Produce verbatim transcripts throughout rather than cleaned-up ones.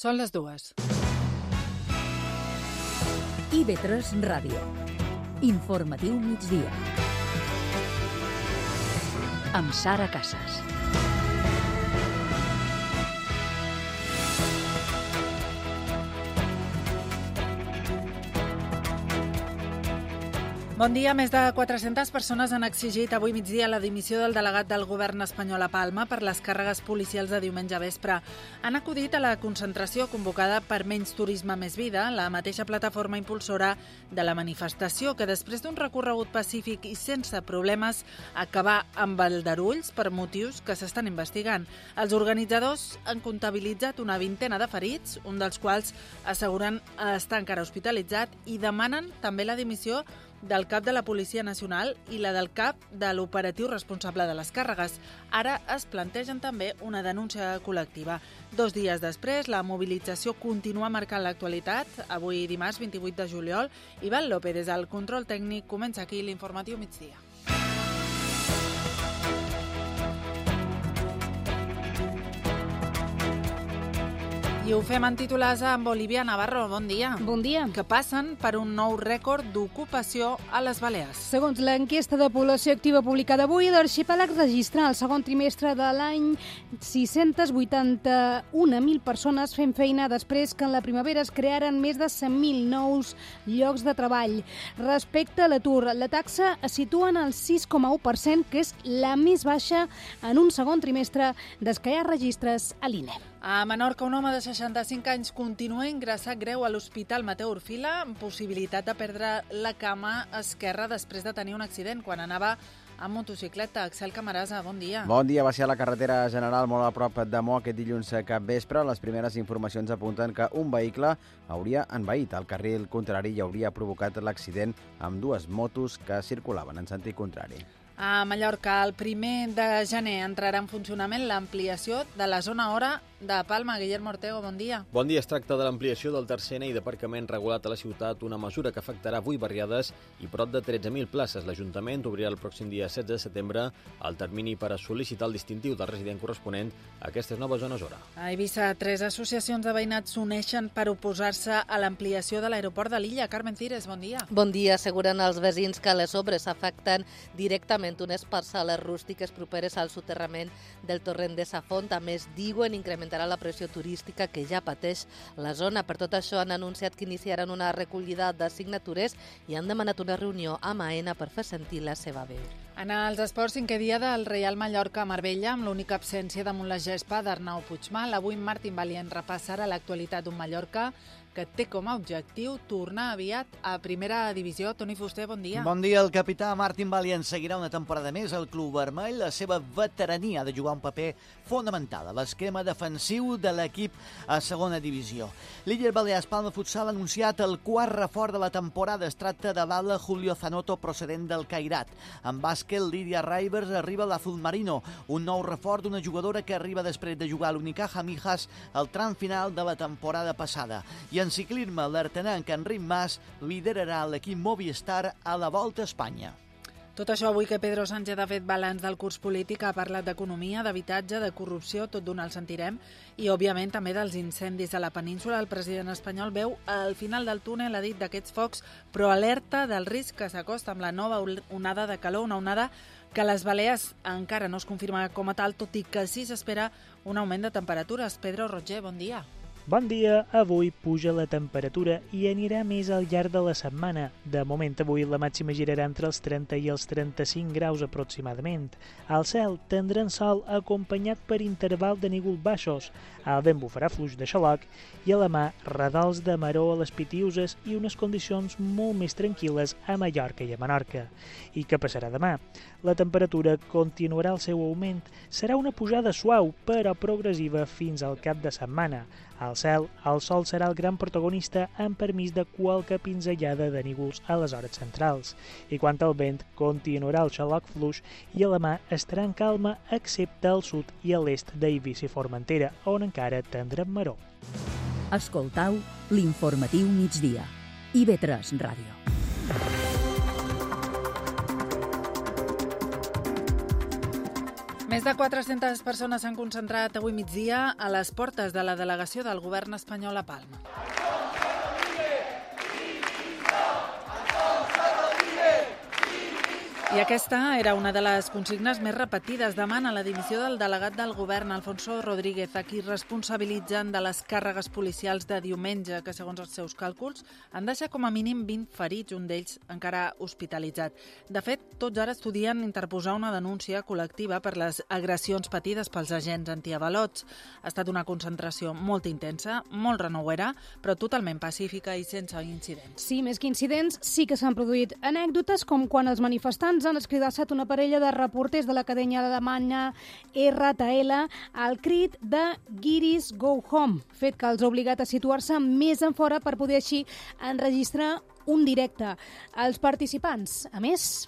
Són les dues. I ve tres Ràdio. Informatiu migdia. Amb Sara Casas. Bon dia. Més de quatre-centes persones han exigit avui migdia la dimissió del delegat del govern espanyol a Palma per les càrregues policials de diumenge vespre. Han acudit a la concentració convocada per Menys Turisme, Més Vida, la mateixa plataforma impulsora de la manifestació, que després d'un recorregut pacífic i sense problemes acabà amb aldarulls per motius que s'estan investigant. Els organitzadors han comptabilitzat una vintena de ferits, un dels quals asseguren estar encara hospitalitzat, i demanen també la dimissió del cap de la Policia Nacional i la del cap de l'operatiu responsable de les càrregues. Ara es plantegen també una denúncia col·lectiva. Dos dies després, la mobilització continua marcant l'actualitat. Avui, dimarts vint-i-vuit de juliol, Ivan López, des del control tècnic, comença aquí l'informatiu migdia. I ho fem en titulars amb Olivia Navarro. Bon dia. Bon dia. Que passen per un nou rècord d'ocupació a les Balears. Segons l'enquesta de població activa publicada avui, l'arxipèlag registra el segon trimestre de l'any sis-cents vuitanta-un mil persones fent feina després que en la primavera es crearen més de cent mil nous llocs de treball. Respecte a l'atur, la taxa es situa en el sis coma u per cent, que és la més baixa en un segon trimestre des que hi ha registres a l'I N E. A Menorca, un home de seixanta-cinc anys continua ingressat greu a l'Hospital Mateu Orfila amb possibilitat de perdre la cama esquerra després de tenir un accident quan anava amb motocicleta. Axel Camarasa, bon dia. Bon dia. Va ser a la carretera general molt a prop de Mo aquest dilluns cap vespre. Les primeres informacions apunten que un vehicle hauria envaït el carril contrari i hauria provocat l'accident amb dues motos que circulaven en sentit contrari. A Mallorca, el primer de gener entrarà en funcionament l'ampliació de la zona hora de Palma. Guillermo Ortego, bon dia. Bon dia. Es tracta de l'ampliació del tercer anell d'aparcament regulat a la ciutat, una mesura que afectarà vuit barriades i prop de tretze mil places. L'Ajuntament obrirà el pròxim dia setze de setembre el termini per a sol·licitar el distintiu del resident corresponent a aquestes noves zones hora. A Eivissa, tres associacions de veïnats s'uneixen per oposar-se a l'ampliació de l'aeroport de l'illa. Carmen Cires, bon dia. Bon dia. Asseguren els veïns que les obres afecten directament unes parcel·les rústiques properes al soterrament del torrent de Safont. A més, diuen incrementarà la pressió turística que ja pateix la zona. Per tot això, han anunciat que iniciaran una recollida de signatures i han demanat una reunió amb AENA per fer sentir la seva veu. En els esports, cinquè dia del Reial Mallorca a Marbella, amb l'única absència damunt la gespa d'Arnau Puigmal. Avui Martín Valient repassarà l'actualitat d'un Mallorca que té com a objectiu tornar aviat a primera divisió. Toni Fuster, bon dia. Bon dia. El capità Martín Valient seguirà una temporada més al club vermell. La seva veterania ha de jugar un paper fonamental a l'esquema defensiu de l'equip a segona divisió. L'Illa Balears Palma Futsal ha anunciat el quart reforç de la temporada. Es tracta de l'ala Julio Zanotto, procedent del Cairat. En bàsquet, Lídia Rivers arriba a l'Azul Marino, un nou reforç d'una jugadora que arriba després de jugar a l'Unicaja Mijas al tram final de la temporada passada. I en ciclisme, l'artenenc Enric Mas liderarà l'equip Movistar a la Volta a Espanya. Tot això avui que Pedro Sánchez ha fet balanç del curs polític, ha parlat d'economia, d'habitatge, de corrupció, tot d'una el sentirem, i òbviament també dels incendis a la península. El president espanyol veu al final del túnel, ha dit, d'aquests focs, però alerta del risc que s'acosta amb la nova onada de calor, una onada que a les Balears encara no es confirma com a tal, tot i que sí s'espera un augment de temperatures. Pedro Roger, bon dia. Bon dia, avui puja la temperatura i anirà més al llarg de la setmana. De moment avui la màxima girarà entre els trenta i els trenta-cinc graus aproximadament. Al cel tindran sol acompanyat per interval de nígols baixos. El vent bufarà fluix de xaloc i a la mà radols de maró a les Pitiuses i unes condicions molt més tranquil·les a Mallorca i a Menorca. I què passarà demà? La temperatura continuarà el seu augment. Serà una pujada suau però progressiva fins al cap de setmana. Al cel, el sol serà el gran protagonista amb permís de qualque pinzellada de nígols a les hores centrals. I quant al vent, continuarà el xaloc fluix i a la mà estarà en calma excepte al sud i a l'est d'Eivissa i Formentera, on encara tindrem maror. Escoltau l'informatiu migdia. I ve tres Ràdio. Més de quatre-centes persones s'han concentrat avui migdia a les portes de la delegació del govern espanyol a Palma. I aquesta era una de les consignes més repetides. Demana la dimissió del delegat del govern, Alfonso Rodríguez, a qui responsabilitzen de les càrregues policials de diumenge, que segons els seus càlculs han deixat com a mínim vint ferits, un d'ells encara hospitalitzat. De fet, tots ara estudien interposar una denúncia col·lectiva per les agressions patides pels agents antiavalots. Ha estat una concentració molt intensa, molt renouera, però totalment pacífica i sense incidents. Sí, més que incidents, sí que s'han produït anècdotes, com quan els manifestants han escridassat una parella de reporters de la cadena alemanya R T L al crit de Guiris Go Home, fet que els ha obligat a situar-se més en fora per poder així enregistrar un directe. Els participants, a més...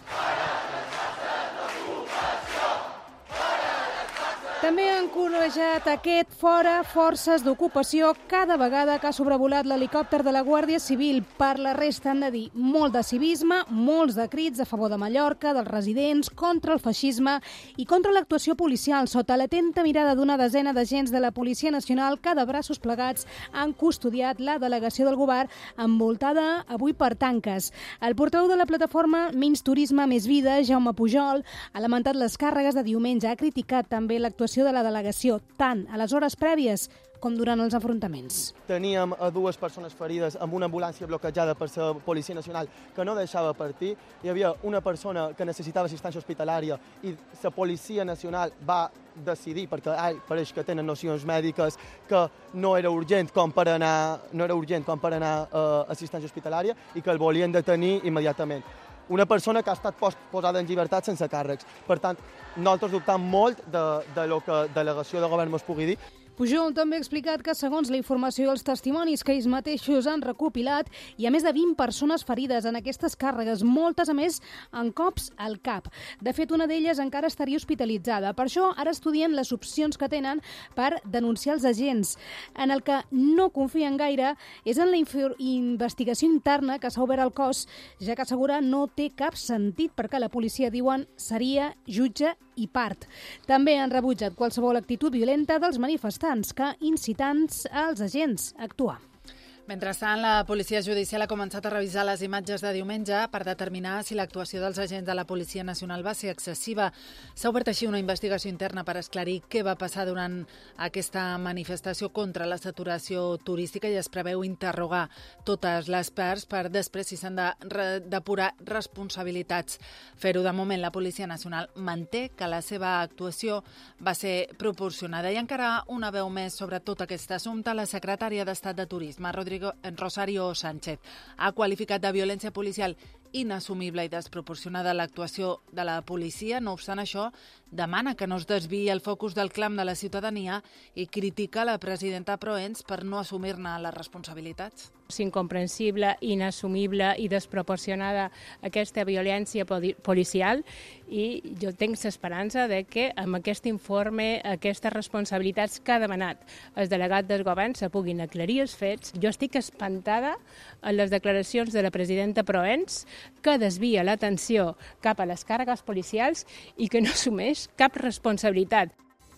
També han corejat aquest fora forces d'ocupació cada vegada que ha sobrevolat l'helicòpter de la Guàrdia Civil. Per la resta han de dir molt de civisme, molts de crits a favor de Mallorca, dels residents, contra el feixisme i contra l'actuació policial. Sota l'atenta mirada d'una desena d'agents de la Policia Nacional que de braços plegats han custodiat la delegació del govern envoltada avui per tanques. El portaveu de la plataforma Menys Turisme, Més Vida, Jaume Pujol, ha lamentat les càrregues de diumenge, ha criticat també l'actuació de la delegació, tant a les hores prèvies com durant els enfrontaments. Teníem a dues persones ferides amb una ambulància bloquejada per la Policia Nacional que no deixava partir. Hi havia una persona que necessitava assistència hospitalària i la Policia Nacional va decidir, perquè ai, pareix que tenen nocions mèdiques, que no era urgent com per anar, no era urgent com per anar a assistència hospitalària i que el volien detenir immediatament. Una persona que ha estat posada en llibertat sense càrrecs. Per tant, nosaltres dubtem molt de, de lo que delegació de govern ens pugui dir. Pujol també ha explicat que, segons la informació i els testimonis que ells mateixos han recopilat, hi ha més de vint persones ferides en aquestes càrregues, moltes, a més, en cops al cap. De fet, una d'elles encara estaria hospitalitzada. Per això, ara estudien les opcions que tenen per denunciar els agents. En el que no confien gaire és en la investigació interna que s'ha obert al cos, ja que assegura no té cap sentit perquè la policia, diuen, seria jutge i part. També han rebutjat qualsevol actitud violenta dels manifestants que incitants als agents a actuar. Mentrestant, la policia judicial ha començat a revisar les imatges de diumenge per determinar si l'actuació dels agents de la Policia Nacional va ser excessiva. S'ha obert així una investigació interna per esclarir què va passar durant aquesta manifestació contra la saturació turística i es preveu interrogar totes les parts per després si s'han de re- depurar responsabilitats. Fer-ho de moment, la Policia Nacional manté que la seva actuació va ser proporcionada. I encara una veu més sobre tot aquest assumpte, la secretària d'Estat de Turisme, Rodríguez Rosario Sánchez, ha qualificat de violència policial inassumible i desproporcionada l'actuació de la policia. No obstant això, demana que no es desviï el focus del clam de la ciutadania i critica la presidenta Proens per no assumir-ne les responsabilitats. És incomprensible, inassumible i desproporcionada aquesta violència policial i jo tinc l'esperança de que amb aquest informe, aquestes responsabilitats que ha demanat el delegat del govern se puguin aclarir els fets. Jo estic espantada en les declaracions de la presidenta Proens que desvia l'atenció cap a les càrregues policials i que no assumeix cap responsabilitat.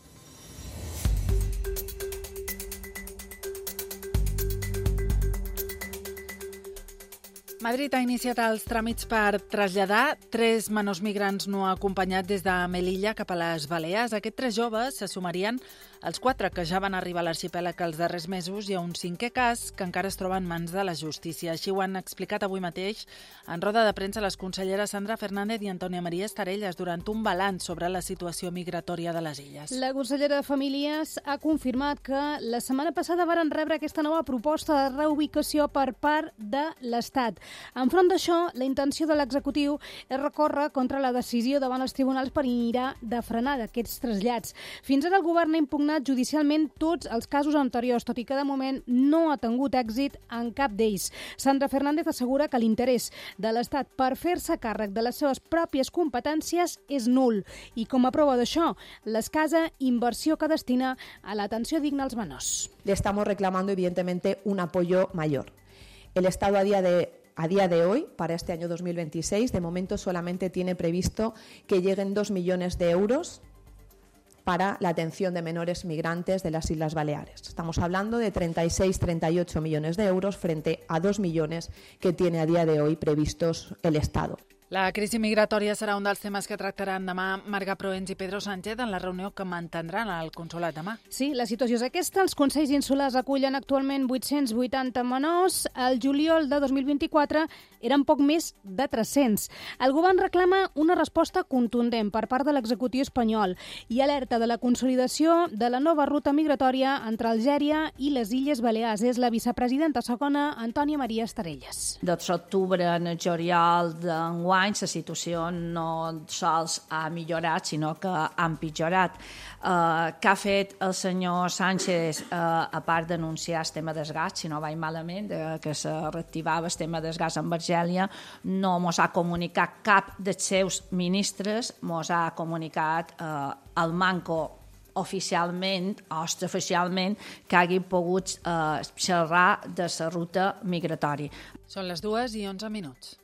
Madrid ha iniciat els tràmits per traslladar tres menors migrants no acompanyats des de Melilla cap a les Balears. Aquests tres joves se sumarien als quatre que ja van arribar a l'arxipèlag els darrers mesos i a un cinquè cas que encara es troba en mans de la justícia. Així ho han explicat avui mateix en roda de premsa les conselleres Sandra Fernández i Antònia Maria Estarelles durant un balanç sobre la situació migratòria de les illes. La consellera de Famílies ha confirmat que la setmana passada varen rebre aquesta nova proposta de reubicació per part de l'Estat. Enfront d'això, la intenció de l'executiu és recórrer contra la decisió davant els tribunals per mirar de frenar aquests trasllats. Fins ara el govern ha impugnat judicialment tots els casos anteriors, tot i que de moment no ha tingut èxit en cap d'ells. Sandra Fernández assegura que l'interès de l'Estat per fer-se càrrec de les seves pròpies competències és nul i, com a prova d'això, l'escassa inversió que destina a l'atenció digna als menors. Le estamos reclamando, evidentemente, un apoyo mayor. El Estado a día de A día de hoy, para este año dos mil veintiséis, de momento solamente tiene previsto que lleguen dos millones de euros para la atención de menores migrantes de las Islas Baleares. Estamos hablando de treinta y seis a treinta y ocho millones de euros frente a dos millones que tiene a día de hoy previstos el Estado. La crisi migratòria serà un dels temes que tractaran demà Marga Proens i Pedro Sánchez en la reunió que mantindran al Consolat demà. Sí, la situació és aquesta. Els Consells Insulars acullen actualment vuit-cents vuitanta menors. El juliol de dos mil vint-i-quatre eren poc més de tres-cents. El govern reclama una resposta contundent per part de l'executiu espanyol i alerta de la consolidació de la nova ruta migratòria entre Algèria i les Illes Balears. És la vicepresidenta segona, Antònia Maria Estarelles. Des d'octubre en el juliol d'enguany la situació no sols ha millorat, sinó que ha empitjorat. Eh, què ha fet el senyor Sánchez, eh, a part d'anunciar el tema del gas, si no vaig malament, de, que se reactivava el tema del gas amb Argèlia, no mos ha comunicat cap dels seus ministres, mos ha comunicat eh, el manco oficialment o extraoficialment que hagin pogut eh, xerrar de la ruta migratòria. Són les dues i onze minuts.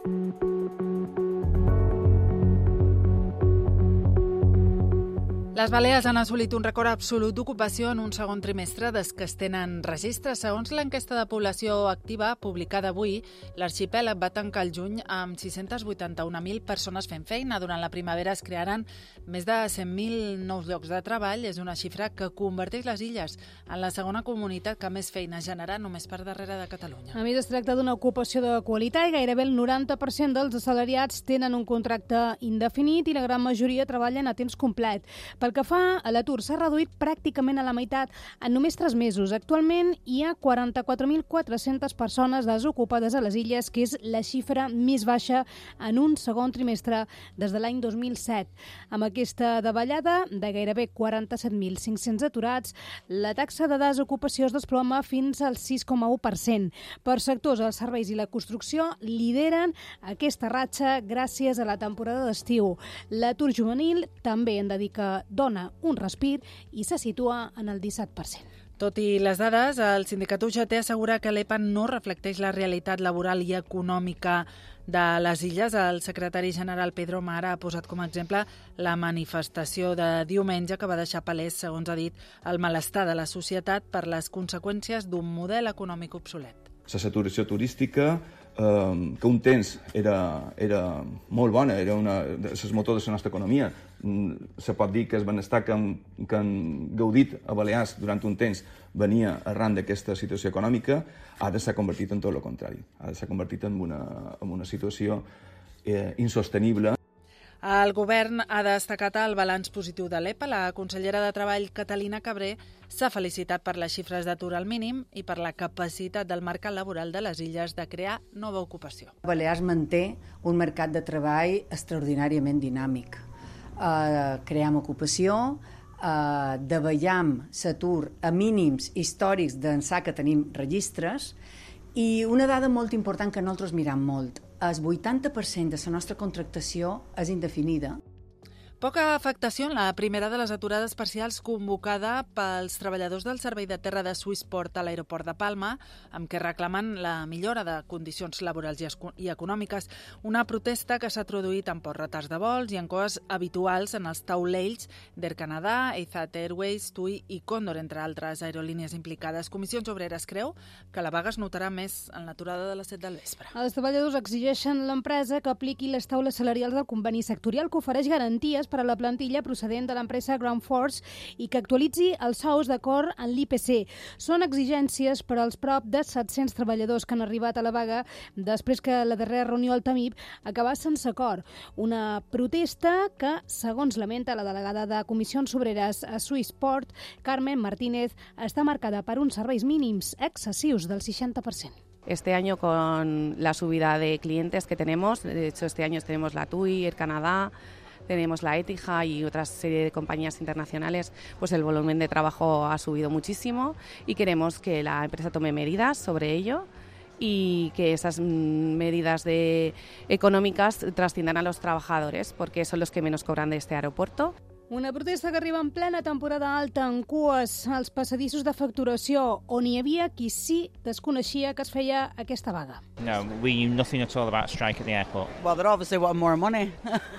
Les Balears han assolit un rècord absolut d'ocupació en un segon trimestre des que es tenen registres. Segons l'enquesta de població activa publicada avui, l'arxipèlag va tancar el juny amb sis-cents vuitanta-un mil persones fent feina. Durant la primavera es crearen més de cent mil nous llocs de treball. És una xifra que converteix les illes en la segona comunitat que més feina genera, només per darrere de Catalunya. A més, es tracta d'una ocupació de qualitat i gairebé el noranta per cent dels assalariats tenen un contracte indefinit i la gran majoria treballen a temps complet. Pel que fa a l'atur, s'ha reduït pràcticament a la meitat en només tres mesos. Actualment hi ha quaranta-quatre mil quatre-centes persones desocupades a les illes, que és la xifra més baixa en un segon trimestre des de l'any dos mil set. Amb aquesta davallada de gairebé quaranta-set mil cinc-cents aturats, la taxa de desocupació es desploma fins al sis coma u per cent. Per sectors, els serveis i la construcció lideren aquesta ratxa gràcies a la temporada d'estiu. L'atur juvenil també en dedica dona un respir i se situa en el disset per cent. Tot i les dades, el sindicat U G T assegura que l'E P A no reflecteix la realitat laboral i econòmica de les illes. El secretari general Pedro Mara ha posat com a exemple la manifestació de diumenge que va deixar palès, segons ha dit, el malestar de la societat per les conseqüències d'un model econòmic obsolet. La saturació turística, eh, que un temps era, era molt bona, era una dels motors de la nostra economia. Se pot dir que el benestar que han, que han gaudit a Balears durant un temps venia arran d'aquesta situació econòmica, ara s'ha convertit en tot el contrari. Ara s'ha convertit en una, en una situació eh, insostenible. El govern ha destacat el balanç positiu de l'E P A. La consellera de Treball, Catalina Cabré, s'ha felicitat per les xifres d'atur al mínim i per la capacitat del mercat laboral de les illes de crear nova ocupació. Balears manté un mercat de treball extraordinàriament dinàmic. Uh, cream ocupació, uh, davallam l'atur a mínims històrics d'ençà que tenim registres, i una dada molt important que nosaltres miram molt, el vuitanta per cent de la nostra contractació és indefinida. Poca afectació en la primera de les aturades parcials convocada pels treballadors del servei de terra de Swissport a l'aeroport de Palma, amb què reclamen la millora de condicions laborals i econòmiques. Una protesta que s'ha traduït en pocs retards de vols i en coses habituals en els taulells d'Air Canada, Etihad Airways, TUI i Condor, entre altres aerolínies implicades. Comissions Obreres creu que la vaga es notarà més en l'aturada de les set del vespre. Els treballadors exigeixen a l'empresa que apliqui les taules salarials del conveni sectorial, que ofereix garanties per a la plantilla procedent de l'empresa Ground Force i que actualitzi els sous d'acord en l'I P C. Són exigències per als prop de set-cents treballadors que han arribat a la vaga després que la darrera reunió al Tamib acabés sense acord. Una protesta que, segons lamenta la delegada de Comissions Obreres a Swissport, Carmen Martínez, està marcada per uns serveis mínims excessius del seixanta per cent. Este año, con la subida de clientes que tenemos, de hecho este año tenemos la TUI, Air Canada, tenemos la Etihad y otra serie de compañías internacionales, pues el volumen de trabajo ha subido muchísimo y queremos que la empresa tome medidas sobre ello y que esas medidas de, económicas trasciendan a los trabajadores, porque son los que menos cobran de este aeropuerto. Una protesta que arriba en plena temporada alta, en cues als passadissos de facturació, on hi havia qui sí desconeixia que es feia aquesta vaga. No, we knew nothing at all about a strike at the airport. Well, they're obviously wanting more money,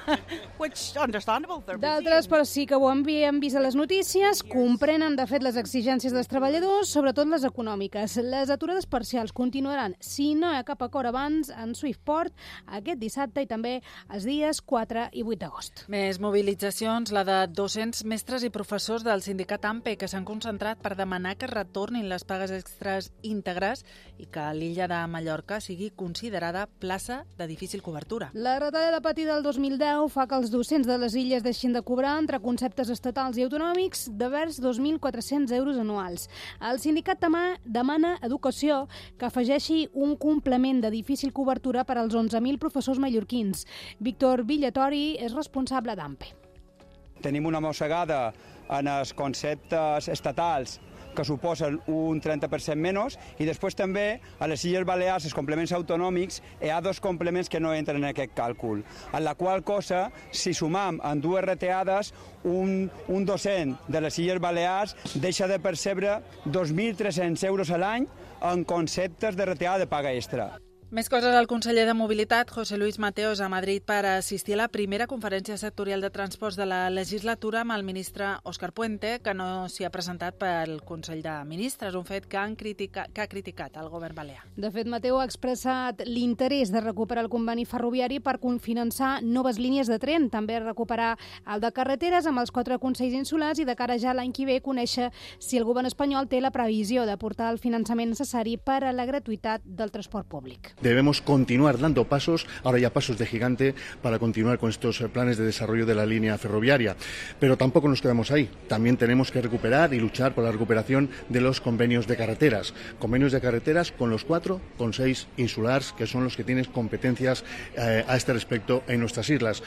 which understandable. D'altres, però sí que ho havien vist a les notícies, comprenen, de fet, les exigències dels treballadors, sobretot les econòmiques. Les aturades parcials continuaran, si no hi ha cap acord abans, en Swiftport aquest dissabte i també els dies quatre i vuit d'agost. Més mobilitzacions, la de dos-cents mestres i professors del sindicat AMPE que s'han concentrat per demanar que retornin les pagues extres íntegres i que l'illa de Mallorca sigui considerada plaça de difícil cobertura. La retallada patida del dos mil deu fa que els docents de les illes deixin de cobrar entre conceptes estatals i autonòmics de vers dos mil quatre-cents euros anuals. El sindicat demana Educació que afegeixi un complement de difícil cobertura per als onze mil professors mallorquins. Víctor Villatori és responsable d'AMPE. Tenim una mossegada en els conceptes estatals que suposen un trenta per cent menys i després també a les Illes Balears els complements autonòmics hi ha dos complements que no entren en aquest càlcul, en la qual cosa, si sumam en dues reteades, un, un docent de les Illes Balears deixa de percebre dos mil tres-cents euros a l'any en conceptes de reteada de paga extra. Més coses. El conseller de Mobilitat, José Luis Mateos, a Madrid per assistir a la primera conferència sectorial de transports de la legislatura amb el ministre Òscar Puente, que no s'hi ha presentat pel Consell de Ministres, un fet que, han critica, que ha criticat el govern balear. De fet, Mateo ha expressat l'interès de recuperar el conveni ferroviari per finançar noves línies de tren, també recuperar el de carreteres amb els quatre consells insulars i de cara ja l'any que ve conèixer si el govern espanyol té la previsió d'aportar el finançament necessari per a la gratuïtat del transport públic. Debemos continuar dando pasos, ahora ya pasos de gigante, para continuar con estos planes de desarrollo de la línea ferroviaria. Pero tampoco nos quedamos ahí. También tenemos que recuperar y luchar por la recuperación de los convenios de carreteras. Convenios de carreteras con los cuatro consejos insulares, que son los que tienen competencias eh, a este respecto en nuestras islas.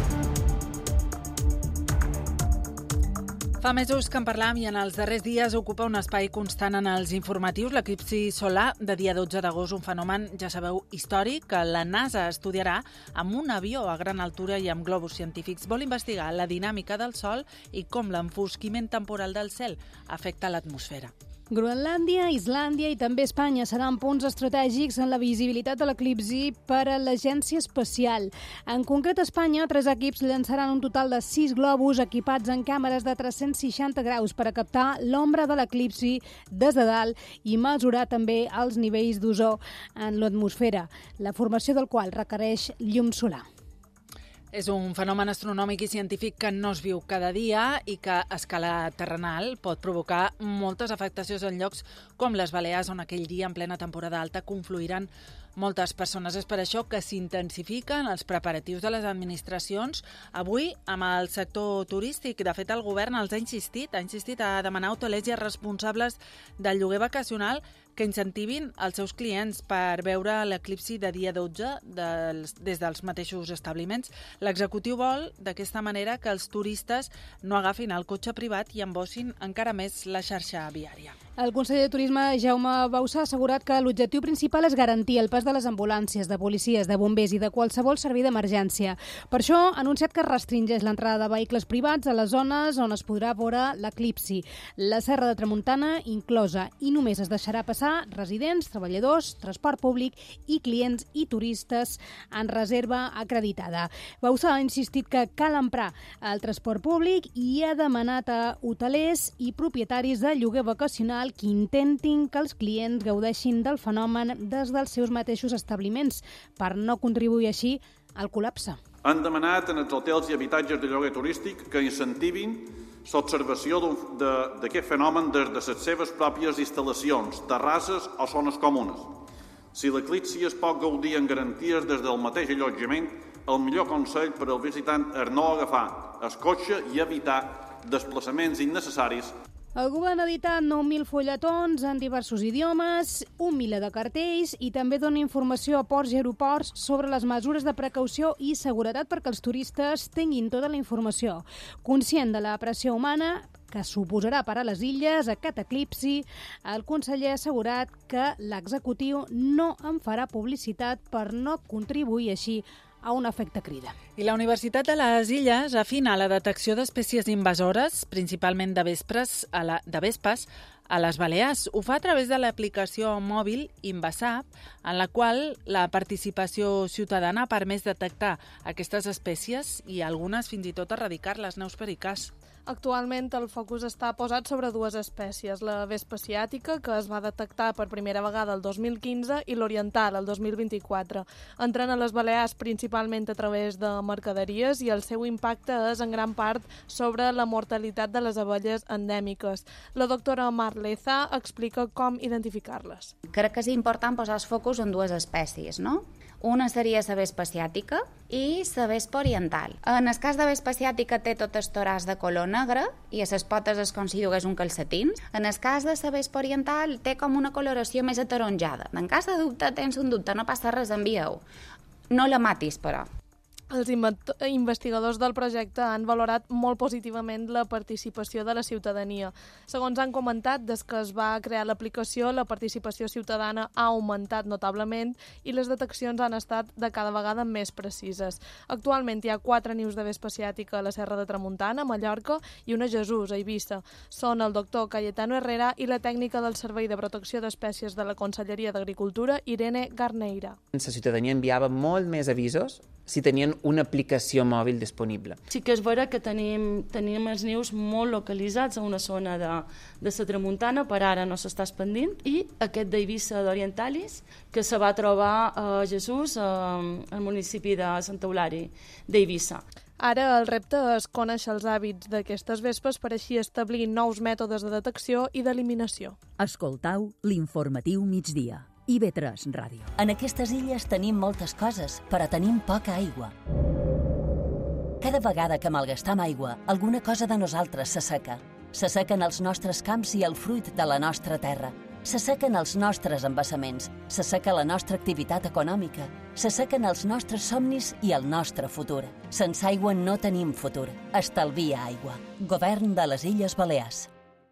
Fa mesos que en parlam i en els darrers dies ocupa un espai constant en els informatius l'eclipsi solar de dia dotze d'agost, un fenomen, ja sabeu, històric, que la NASA estudiarà amb un avió a gran altura i amb globus científics. Vol investigar la dinàmica del Sol i com l'enfosquiment temporal del cel afecta l'atmosfera. Groenlàndia, Islàndia i també Espanya seran punts estratègics en la visibilitat de l'eclipsi per a l'Agència Espacial. En concret, a Espanya, tres equips llançaran un total de sis globus equipats amb càmeres de tres-cents seixanta graus per a captar l'ombra de l'eclipsi des de dalt i mesurar també els nivells d'ozó en l'atmosfera, la formació del qual requereix llum solar. És un fenomen astronòmic i científic que no es viu cada dia i que a escala terrenal pot provocar moltes afectacions en llocs com les Balears, on aquell dia en plena temporada alta confluiran moltes persones. És per això que s'intensifiquen els preparatius de les administracions. Avui, amb el sector turístic, de fet, el govern els ha insistit, ha insistit a demanar a hotelers i a responsables del lloguer vacacional que incentivin els seus clients per veure l'eclipsi de dia dotze dels, des dels mateixos establiments. L'executiu vol, d'aquesta manera, que els turistes no agafin el cotxe privat i embossin encara més la xarxa viària. El conseller de Turisme, Jaume Bausà, ha assegurat que l'objectiu principal és garantir el pas de les ambulàncies, de policies, de bombers i de qualsevol servei d'emergència. Per això ha anunciat que es restringeix l'entrada de vehicles privats a les zones on es podrà veure l'eclipsi. La Serra de Tramuntana inclosa, i només es deixarà passar residents, treballadors, transport públic i clients i turistes en reserva acreditada. Bausà ha insistit que cal emprar el transport públic i ha demanat a hotelers i propietaris de lloguer vacacional que intentin que els clients gaudeixin del fenomen des dels seus mateixos establiments per no contribuir així al col·lapse. Han demanat en els hotels i habitatges de lloguer turístic que incentivin l'observació d'aquest fenomen des de les seves pròpies instal·lacions, terrasses o zones comunes. Si l'eclipsi es pot gaudir en garanties des del mateix allotjament, el millor consell per al visitant és no agafar el cotxe i evitar desplaçaments innecessaris. El govern ha editat nou mil fulletons en diversos idiomes, un miler de cartells i també dona informació a ports i aeroports sobre les mesures de precaució i seguretat perquè els turistes tinguin tota la informació. Conscient de la pressió humana que suposarà per a les illes aquest eclipsi, el conseller ha assegurat que l'executiu no en farà publicitat per no contribuir així a un efecte crida. I la Universitat de les Illes afina la detecció d'espècies invasores, principalment de vespres a la, de vespes, a les Balears. Ho fa a través de l'aplicació mòbil Invasap, en la qual la participació ciutadana ha permès detectar aquestes espècies i algunes fins i tot erradicar-les. Neus Pericàs. Actualment el focus està posat sobre dues espècies, la vespa asiàtica, que es va detectar per primera vegada el dos mil quinze, i l'oriental, el dos mil vint-i-quatre. Entren a les Balears principalment a través de mercaderies i el seu impacte és en gran part sobre la mortalitat de les abelles endèmiques. La doctora Mar Leza explica com identificar-les. Crec que és important posar els focus en dues espècies, no? Una seria la vespa asiàtica i la vespa oriental. En el cas de vespa asiàtica té tot el toràs de color negre i a les potes és com si dugués un calcetín. En el cas de la vespa oriental té com una coloració més ataronjada. En cas de dubte, tens un dubte, no passa res, envia-ho. No la matis, però. Els investigadors del projecte han valorat molt positivament la participació de la ciutadania. Segons han comentat, des que es va crear l'aplicació, la participació ciutadana ha augmentat notablement i les deteccions han estat de cada vegada més precises. Actualment hi ha quatre nius de vespa asiàtica a la Serra de Tramuntana, a Mallorca, i una a Jesús, a Eivissa. Són el doctor Cayetano Herrera i la tècnica del Servei de Protecció d'Espècies de la Conselleria d'Agricultura, Irene Garneira. La ciutadania enviava molt més avisos si tenien una aplicació mòbil disponible. Sí que és vera que tenim, tenim els nius molt localitzats a una zona de, de la Tramuntana, per ara no s'està expandint, i aquest d'Eivissa d'Orientalis, que se va trobar a Jesús, al municipi de Sant Eulari d'Eivissa. Ara el repte és conèixer els hàbits d'aquestes vespes per així establir nous mètodes de detecció i d'eliminació. Escoltau l'informatiu migdia. I B tres Ràdio. En aquestes illes tenim moltes coses, però tenim poca aigua. Cada vegada que malgastam aigua, alguna cosa de nosaltres se seca. Se sequen els nostres camps i el fruit de la nostra terra. Se sequen els nostres embassaments, se seca la nostra activitat econòmica, se sequen els nostres somnis i el nostre futur. Sense aigua no tenim futur. Estalvia aigua. Govern de les Illes Balears.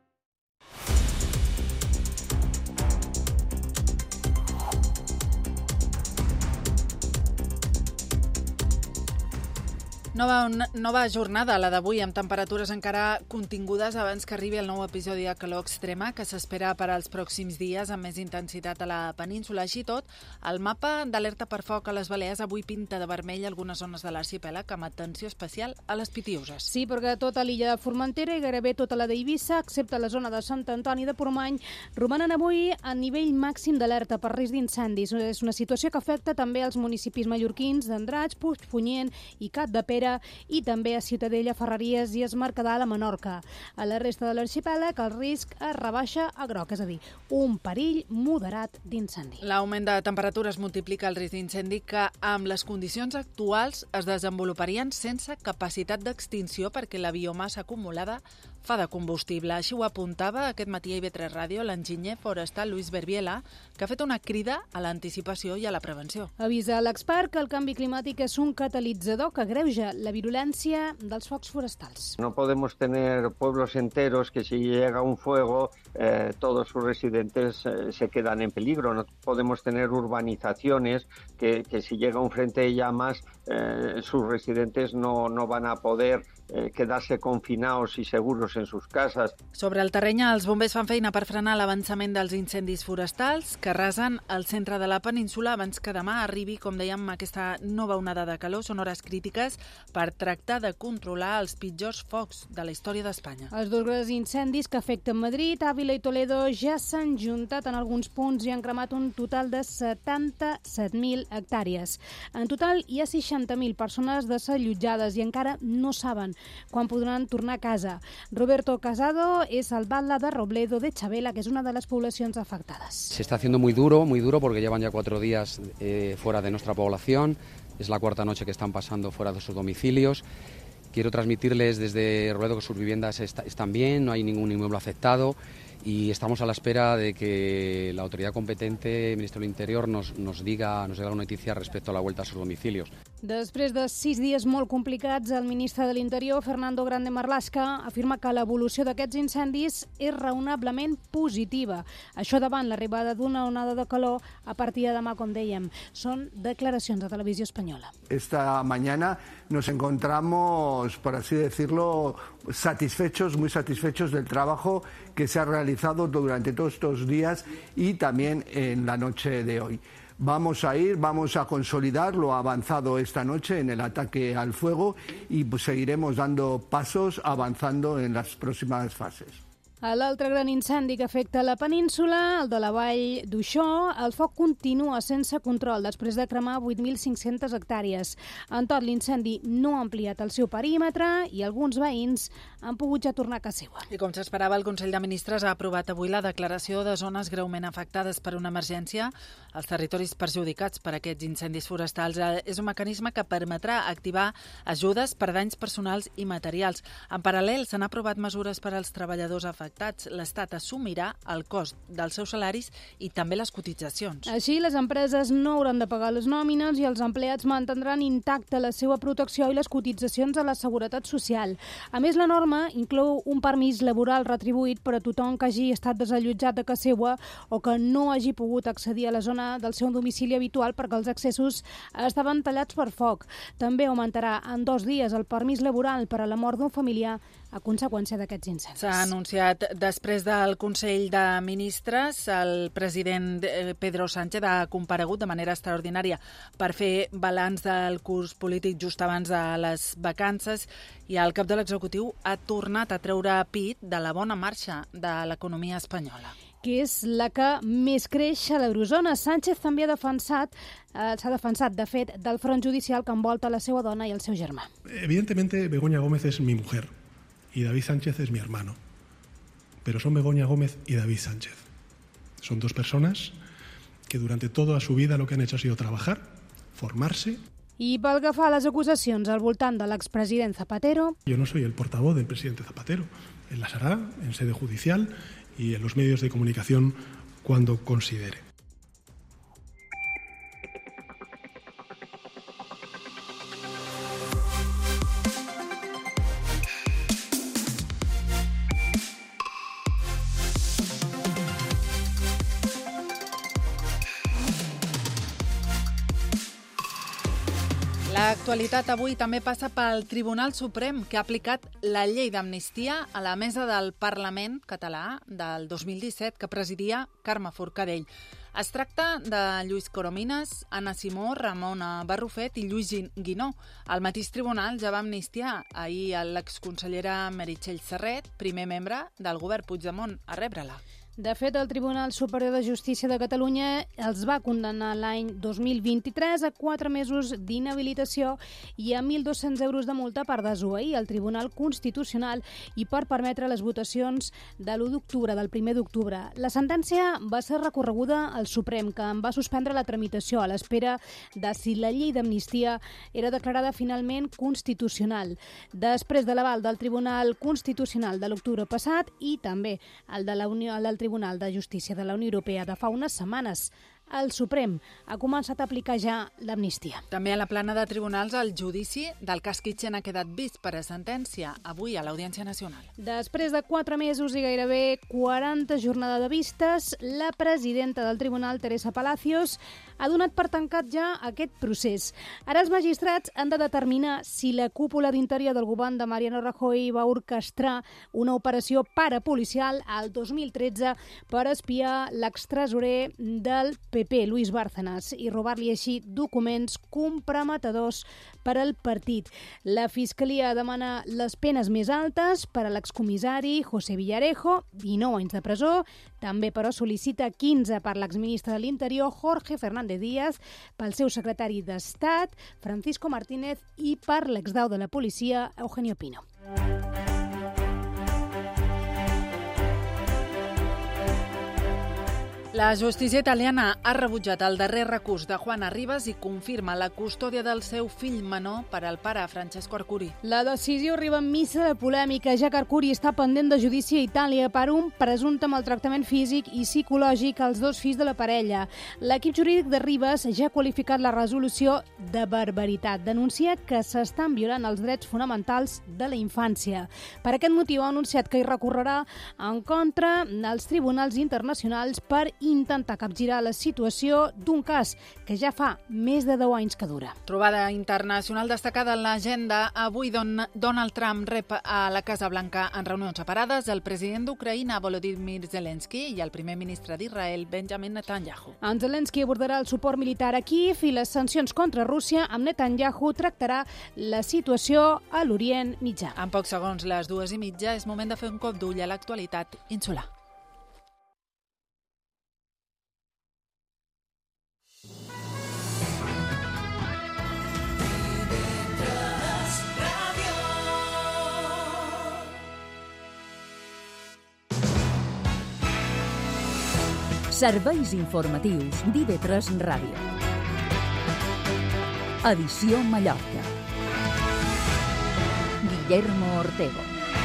Nova, nova jornada, la d'avui, amb temperatures encara contingudes abans que arribi el nou episodi de calor extrema que s'espera per als pròxims dies amb més intensitat a la península. Així tot, el mapa d'alerta per foc a les Balears avui pinta de vermell algunes zones de l'arxipèlag amb atenció especial a les Pitiüses. Sí, perquè tota l'illa de Formentera i gairebé tota la d'Eivissa, excepte la zona de Sant Antoni de Portmany, romanen avui a nivell màxim d'alerta per risc d'incendis. És una situació que afecta també als municipis mallorquins d'Andratx, Puigpunyent i Cap de Pere, i també a Ciutadella, Ferreries i Es Mercadal a Menorca. A la resta de l'arxipèlag el risc es rebaixa a groc, és a dir, un perill moderat d'incendi. L'augment de temperatures multiplica el risc d'incendi que amb les condicions actuals es desenvoluparien sense capacitat d'extinció perquè la biomassa acumulada fa de combustible. Així ho apuntava aquest matí a I B tres Ràdio l'enginyer forestal Luis Berbiela, que ha fet una crida a l'anticipació i a la prevenció. Avisa l'expert que el canvi climàtic és un catalitzador que agreuja la virulència dels focs forestals. No podemos tener pueblos enteros que si llega un fuego eh, todos sus residentes eh, se quedan en peligro. No podemos tener urbanizaciones que, que si llega un frente de llamas eh, sus residentes no, no van a poder eh, quedarse confinados y seguros en sus casas. Sobre el terreny, els bombers fan feina per frenar l'avançament dels incendis forestals que arrasen el centre de la península abans que demà arribi, com dèiem, aquesta nova onada de calor. Són hores crítiques per tractar de controlar els pitjors focs de la història d'Espanya. Els dos grans incendis que afecten Madrid, Àvila i Toledo ja s'han juntat en alguns punts i han cremat un total de setanta-set mil hectàrees. En total hi ha seixanta mil persones desallotjades i encara no saben quan podran tornar a casa. Roberto Casado es el batlle de Robledo de Chavela, que es una de las poblaciones afectadas. Se está haciendo muy duro, muy duro porque llevan ya cuatro días eh, fuera de nuestra población. Es la cuarta noche que están pasando fuera de sus domicilios. Quiero transmitirles desde Robledo que sus viviendas está, están bien, no hay ningún inmueble afectado y estamos a la espera de que la autoridad competente, el Ministerio del Interior, nos, nos diga, nos diga una noticia respecto a la vuelta a sus domicilios. Després de sis dies molt complicats, el ministre de l'Interior, Fernando Grande Marlaska, afirma que l'evolució d'aquests incendis és raonablement positiva. Això davant l'arribada d'una onada de calor a partir de demà, com dèiem. Són declaracions de Televisió Espanyola. Esta mañana nos encontramos, por así decirlo, satisfechos, muy satisfechos del trabajo que se ha realizado durante todos estos días y también en la noche de hoy. Vamos a ir, vamos a consolidar lo avanzado esta noche en el ataque al fuego y pues seguiremos dando pasos avanzando en las próximas fases. A l'altre gran incendi que afecta la península, el de la vall d'Uixó, el foc continua sense control després de cremar vuit mil cinc-centes hectàrees. En tot, l'incendi no ha ampliat el seu perímetre i alguns veïns han pogut ja tornar a casa seva. I com s'esperava, el Consell de Ministres ha aprovat avui la declaració de zones greument afectades per una emergència als territoris perjudicats per aquests incendis forestals. És un mecanisme que permetrà activar ajudes per danys personals i materials. En paral·lel, s'han aprovat mesures per als treballadors afectats. L'Estat assumirà el cost dels seus salaris i també les cotitzacions. Així, les empreses no hauran de pagar les nòmines i els empleats mantindran intacta la seva protecció i les cotitzacions a la Seguretat Social. A més, la norma inclou un permís laboral retribuït per a tothom que hagi estat desallotjat de casa seva o que no hagi pogut accedir a la zona del seu domicili habitual perquè els accessos estaven tallats per foc. També augmentarà en dos dies el permís laboral per a la mort d'un familiar a conseqüència d'aquests incendis. S'ha anunciat després del Consell de Ministres, el president Pedro Sánchez ha comparegut de manera extraordinària per fer balanç del curs polític just abans de les vacances i el cap de l'executiu ha tornat a treure pit de la bona marxa de l'economia espanyola, que és la que més creix a l'eurozona. Sánchez també ha defensat, eh, s'ha defensat, de fet, del front judicial que envolta la seva dona i el seu germà. Evidentemente, Begoña Gómez es mi mujer y David Sánchez es mi hermano. Pero son Begoña Gómez y David Sánchez. Son dos personas que durante toda su vida lo que han hecho ha sido trabajar, formarse. I pel que fa a les acusacions al voltant de l'expresident Zapatero... Yo no soy el portavoz del presidente Zapatero. Él las hará en sede judicial y en los medios de comunicación cuando considere. L'actualitat avui també passa pel Tribunal Suprem, que ha aplicat la llei d'amnistia a la mesa del Parlament català del dos mil disset, que presidia Carme Forcadell. Es tracta de Lluís Coromines, Anna Simó, Ramona Barrufet i Lluís Guinó. El mateix tribunal ja va amnistiar ahir a l'exconsellera Meritxell Serret, primer membre del govern Puigdemont, a rebre-la. De fet, el Tribunal Superior de Justícia de Catalunya els va condenar l'any dos mil vint-i-tres a quatre mesos d'inhabilitació i a mil dos-cents euros de multa per desobeir el Tribunal Constitucional i per permetre les votacions de l'u d'octubre, del primer d'octubre. La sentència va ser recorreguda al Suprem, que en va suspendre la tramitació a l'espera de si la llei d'amnistia era declarada finalment constitucional. Després de l'aval del Tribunal Constitucional de l'octubre passat i també el de la Unió, el del Tribunal Tribunal de Justícia de la Unió Europea de fa unes setmanes, el Suprem ha començat a aplicar ja l'amnistia. També a la plana de tribunals el judici del cas Kitchen ha quedat vist per a sentència avui a l'Audiència Nacional. Després de quatre mesos i gairebé quaranta jornades de vistes, la presidenta del tribunal, Teresa Palacios, ha donat per tancat ja aquest procés. Ara els magistrats han de determinar si la cúpula d'interior del govern de Mariano Rajoy va orquestrar una operació parapolicial al dos mil tretze per espiar l'extresorer del P P, Luis Bárcenas, i robar-li així documents comprometedors per al partit. La Fiscalia demana les penes més altes per a l'excomissari José Villarejo, dinou anys de presó, també però sol·licita quinze per l'exministre de l'Interior, Jorge Fernández Díaz, pel seu secretari d'Estat, Francisco Martínez, i per l'exdau de la policia, Eugenio Pino. La justícia italiana ha rebutjat el darrer recurs de Juana Rivas i confirma la custòdia del seu fill menor per al pare Francesco Arcuri. La decisió arriba en missa de polèmica, ja que Arcuri està pendent de judici a Itàlia per un presumpte maltractament físic i psicològic als dos fills de la parella. L'equip jurídic de Rivas ja ha qualificat la resolució de barbaritat. Denuncia que s'estan violant els drets fonamentals de la infància. Per aquest motiu ha anunciat que hi recorrerà en contra dels tribunals internacionals per intentar capgirar la situació d'un cas que ja fa més de deu anys que dura. Trobada internacional destacada en l'agenda. Avui don, Donald Trump rep a la Casa Blanca en reunions separades el president d'Ucraïna, Volodymyr Zelensky, i el primer ministre d'Israel, Benjamin Netanyahu. En Zelensky abordarà el suport militar a Kíev i les sancions contra Rússia. Amb Netanyahu tractarà la situació a l'Orient Mitjà. En pocs segons, les dues i mitja, és moment de fer un cop d'ull a l'actualitat insular. Serveis informatius d'I V tres Ràdio. Edició Mallorca. Guillermo Ortego.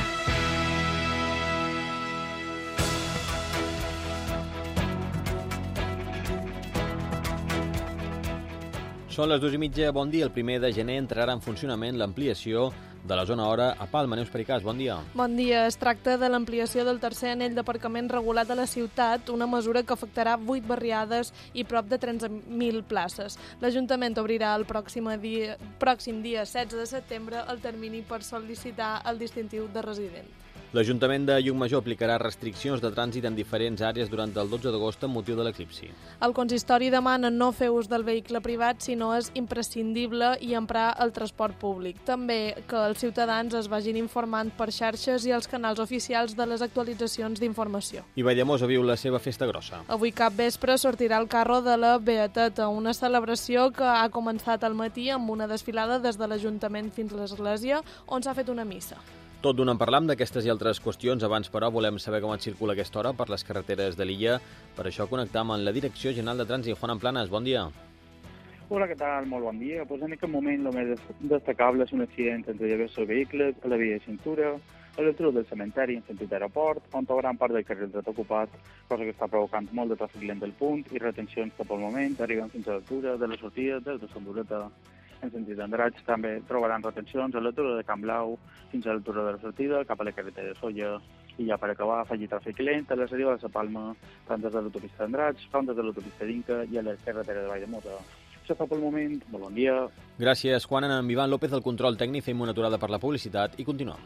Són les dues i mitja, bon dia. El primer de gener entrarà en funcionament l'ampliació de la zona hora a Palma. Neus Pericàs, bon dia. Bon dia. Es tracta de l'ampliació del tercer anell d'aparcament regulat a la ciutat, una mesura que afectarà vuit barriades i prop de tretze mil places. L'Ajuntament obrirà el pròxim dia, pròxim dia setze de setembre el termini per sol·licitar el distintiu de resident. L'Ajuntament de Llucmajor aplicarà restriccions de trànsit en diferents àrees durant el dotze d'agost amb motiu de l'eclipsi. El consistori demana no fer ús del vehicle privat si no és imprescindible i emprar el transport públic. També que els ciutadans es vagin informant per xarxes i els canals oficials de les actualitzacions d'informació. I Valldemossa viu la seva festa grossa. Avui cap vespre sortirà el carro de la Beateta, una celebració que ha començat al matí amb una desfilada des de l'Ajuntament fins a l'església, on s'ha fet una missa. Tot d'un en parlam d'aquestes i altres qüestions. Abans, però, volem saber com es circula aquesta hora per les carreteres de l'illa. Per això connectam amb la Direcció General de Trànsit. Juan Planas, bon dia. Hola, què tal? Molt bon dia. Pues en aquest moment el més destacable és un accident entre diversos vehicles a la via de cintura, a l'altura del cementeri en sentit aeroport, on gran part del carril dret ocupat, cosa que està provocant molt de tràfic lent del punt i retencions que pel moment arriben fins a l'altura de la sortida des de Sant Dureta. En sentit d'Andratx també trobaran retencions a l'altura de Camp Blau fins a l'altura de la sortida cap a la carretera de Solla. I ja per acabar, afegir tràfic lent a les arribades a Palma, tant des de l'autopista d'Andratx com des de l'autopista d'Inca i a la carretera de Valldemossa. Això fa pel moment. Molt bon dia. Gràcies, Juan. En Ivan López, del control tècnic, fem una aturada per la publicitat i continuem.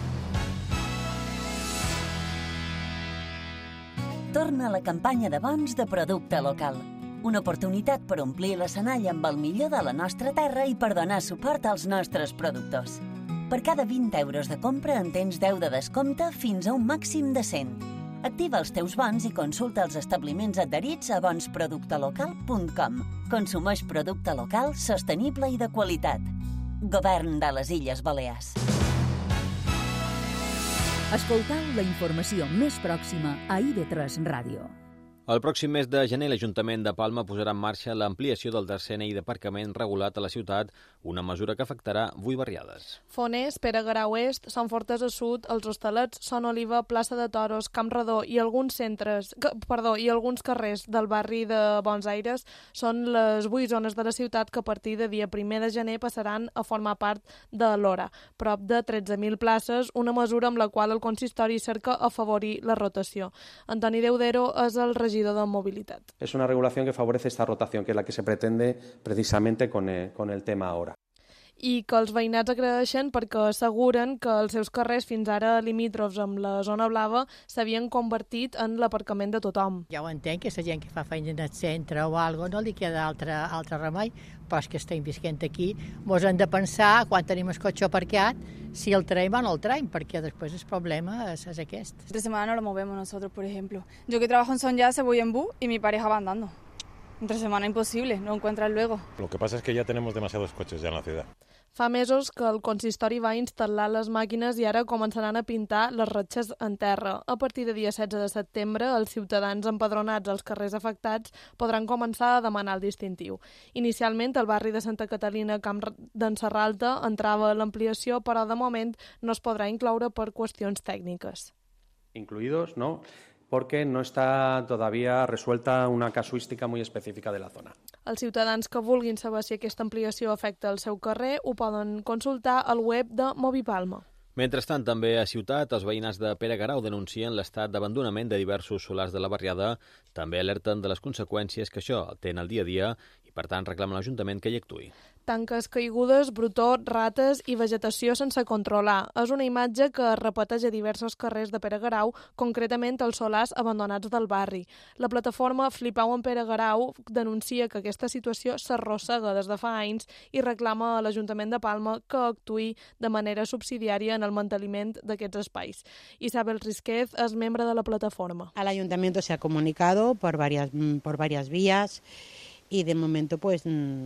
Torna a la campanya de bons de producte local. Una oportunitat per omplir l'escenari amb el millor de la nostra terra i per donar suport als nostres productors. Per cada vint euros de compra en tens deu de descompte fins a un màxim de cent. Activa els teus bons i consulta els establiments adherits a bons producte local punt com. Consumeix producte local, sostenible i de qualitat. Govern de les Illes Balears. Escoltau la informació més pròxima a I V tres Ràdio. El pròxim mes de gener, l'Ajuntament de Palma posarà en marxa l'ampliació del tercer anell d'aparcament regulat a la ciutat, una mesura que afectarà vuit barriades. Foners, Pere Garau Est, Sant Fortesa Sud, Els Hostalets, Son Oliva, Plaça de Toros, Camp Redó i alguns centres, que, perdó, i alguns carrers del barri de Bons Aires són les vuit zones de la ciutat que a partir de dia primer de gener passaran a formar part de l'Hora. Prop de tretze mil places, una mesura amb la qual el consistori cerca afavorir la rotació. Antoni Deudero és el regidor de movilidad. Es una regulación que favorece esta rotación, que es la que se pretende precisamente con el, con el tema ahora. I que els veïnats agradeixen perquè asseguren que els seus carrers fins ara limítrofs amb la zona blava s'havien convertit en l'aparcament de tothom. Ja ho entenc, que la gent que fa feina en el centre o alguna cosa no li queda altre, altre remei, però és que estem visquent aquí. Mos hem de pensar, quan tenim el cotxe aparcat, si el traiem o no el traiem, perquè després el problema és, és aquest. Esta semana no lo movemos nosotros, por ejemplo. Yo que trabajo en Son Yase voy en bus y mi pareja va andando. Entre semana imposible, no encuentras luego. Lo que pasa es que ya tenemos demasiados coches ya en la ciudad. Fa mesos que el consistori va instal·lar les màquines i ara començaran a pintar les ratxes en terra. A partir de dia setze de setembre, els ciutadans empadronats als carrers afectats podran començar a demanar el distintiu. Inicialment, el barri de Santa Catalina, Camp d'en Serralta, entrava a l'ampliació, però de moment no es podrà incloure per qüestions tècniques. Incluidos, no, porque no está todavía resuelta una casuística muy específica de la zona. Els ciutadans que vulguin saber si aquesta ampliació afecta el seu carrer ho poden consultar al web de Movipalma. Mentrestant, també a Ciutat, els veïnats de Pere Garau denuncien l'estat d'abandonament de diversos solars de la barriada. També alerten de les conseqüències que això té en el dia a dia i, per tant, reclamen a l'Ajuntament que hi actuï. Tanques caigudes, brutó, rates i vegetació sense controlar. És una imatge que es repeteix a diversos carrers de Pere Garau, concretament als solars abandonats del barri. La plataforma Flipau en Pere Garau denuncia que aquesta situació s'arrossega des de fa anys i reclama a l'Ajuntament de Palma que actuï de manera subsidiària en el manteniment d'aquests espais. Isabel Risquez és membre de la plataforma. Al Ayuntamiento se ha comunicado por varias, por varias vías y de momento pues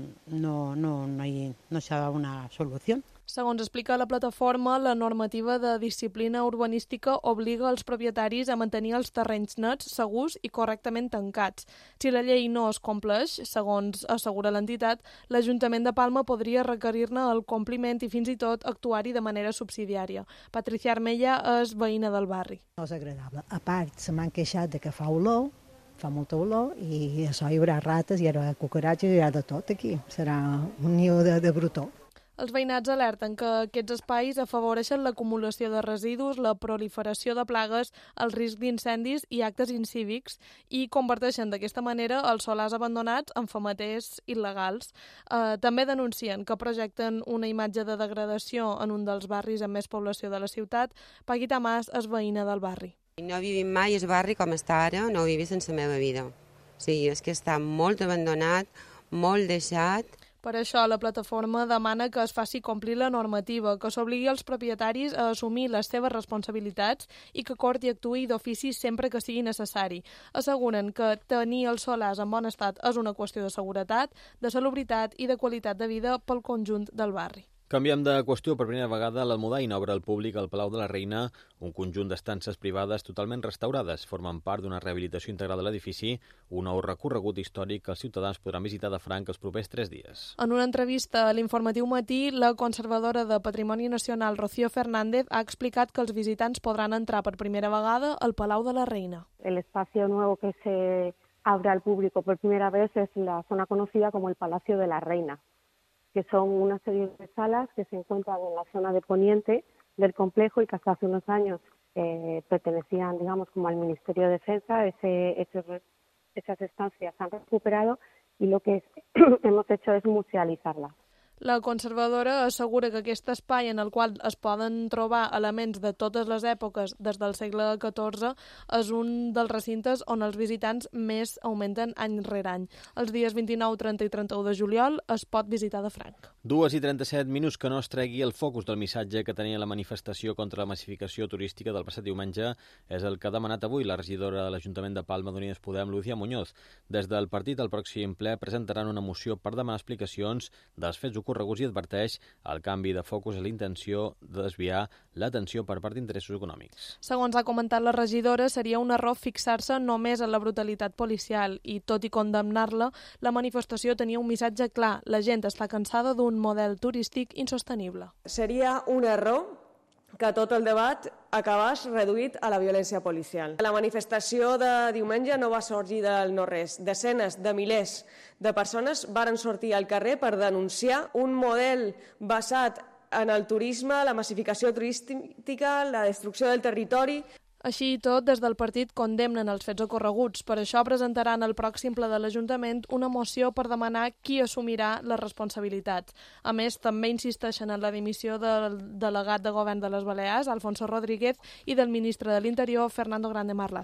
no, no, no, hay, no se ha dado una solución. Segons explica la plataforma, la normativa de disciplina urbanística obliga els propietaris a mantenir els terrenys nets, segurs i correctament tancats. Si la llei no es compleix, segons assegura l'entitat, l'Ajuntament de Palma podria requerir-ne el compliment i fins i tot actuar-hi de manera subsidiària. Patricia Armella és veïna del barri. No és agradable. A part, se m'han queixat de que fa olor, fa molta olor, i això hi haurà rates, hi haurà cucaratges, hi haurà de tot aquí. Serà un niu de, de brutó. Els veïnats alerten que aquests espais afavoreixen l'acumulació de residus, la proliferació de plagues, el risc d'incendis i actes incívics i converteixen d'aquesta manera els solars abandonats en fematers il·legals. Eh, també denuncien que projecten una imatge de degradació en un dels barris amb més població de la ciutat. Paquita Mas és veïna del barri. No he vivit mai el barri com està ara, no ho he vist en la meva vida. O sigui, és que està molt abandonat, molt deixat. Per això, la plataforma demana que es faci complir la normativa, que s'obligui els propietaris a assumir les seves responsabilitats i que Cort hi actuï d'ofici sempre que sigui necessari. Asseguren que tenir els solars en bon estat és una qüestió de seguretat, de salubritat i de qualitat de vida pel conjunt del barri. Canviem de qüestió. Per primera vegada, l'Almudaina obre al públic al Palau de la Reina, un conjunt d'estances privades totalment restaurades. Formen part d'una rehabilitació integral de l'edifici, un nou recorregut històric que els ciutadans podran visitar de franc els propers tres dies. En una entrevista a l'Informatiu Matí, la conservadora de Patrimoni Nacional, Rocío Fernández, ha explicat que els visitants podran entrar per primera vegada al Palau de la Reina. El espacio nuevo que se abre al público por primera vez es la zona conocida como el Palacio de la Reina, que son una serie de salas que se encuentran en la zona de poniente del complejo y que hasta hace unos años eh, pertenecían, digamos, como al Ministerio de Defensa. Ese, ese, esas estancias se han recuperado y lo que es, hemos hecho es musealizarlas. La conservadora assegura que aquest espai en el qual es poden trobar elements de totes les èpoques des del segle catorze és un dels recintes on els visitants més augmenten any rere any. Els dies vint-i-nou, trenta i trenta-u de juliol es pot visitar de franc. Dues i trenta-set minuts que no es tregui el focus del missatge que tenia la manifestació contra la massificació turística del passat diumenge és el que ha demanat avui la regidora de l'Ajuntament de Palma d'Unides Podem, Lucía Muñoz. Des del partit, al pròxim ple presentaran una moció per demanar explicacions dels fets ocorreguts i adverteix el canvi de focus a l'intenció de desviar l'atenció per part d'interessos econòmics. Segons ha comentat la regidora, seria un error fixar-se només en la brutalitat policial i, tot i condemnar-la, la manifestació tenia un missatge clar. La gent està cansada d'un model turístic insostenible. Seria un error que tot el debat acabés reduït a la violència policial. La manifestació de diumenge no va sorgir del no-res. Desenes de milers de persones varen sortir al carrer per denunciar un model basat en el turisme, la massificació turística, la destrucció del territori. Així i tot, des del partit condemnen els fets ocorreguts. Per això presentaran al pròxim ple de l'Ajuntament una moció per demanar qui assumirà les responsabilitats. A més, també insisteixen en la dimissió del delegat de govern de les Balears, Alfonso Rodríguez, i del ministre de l'Interior, Fernando Grande Marlaska.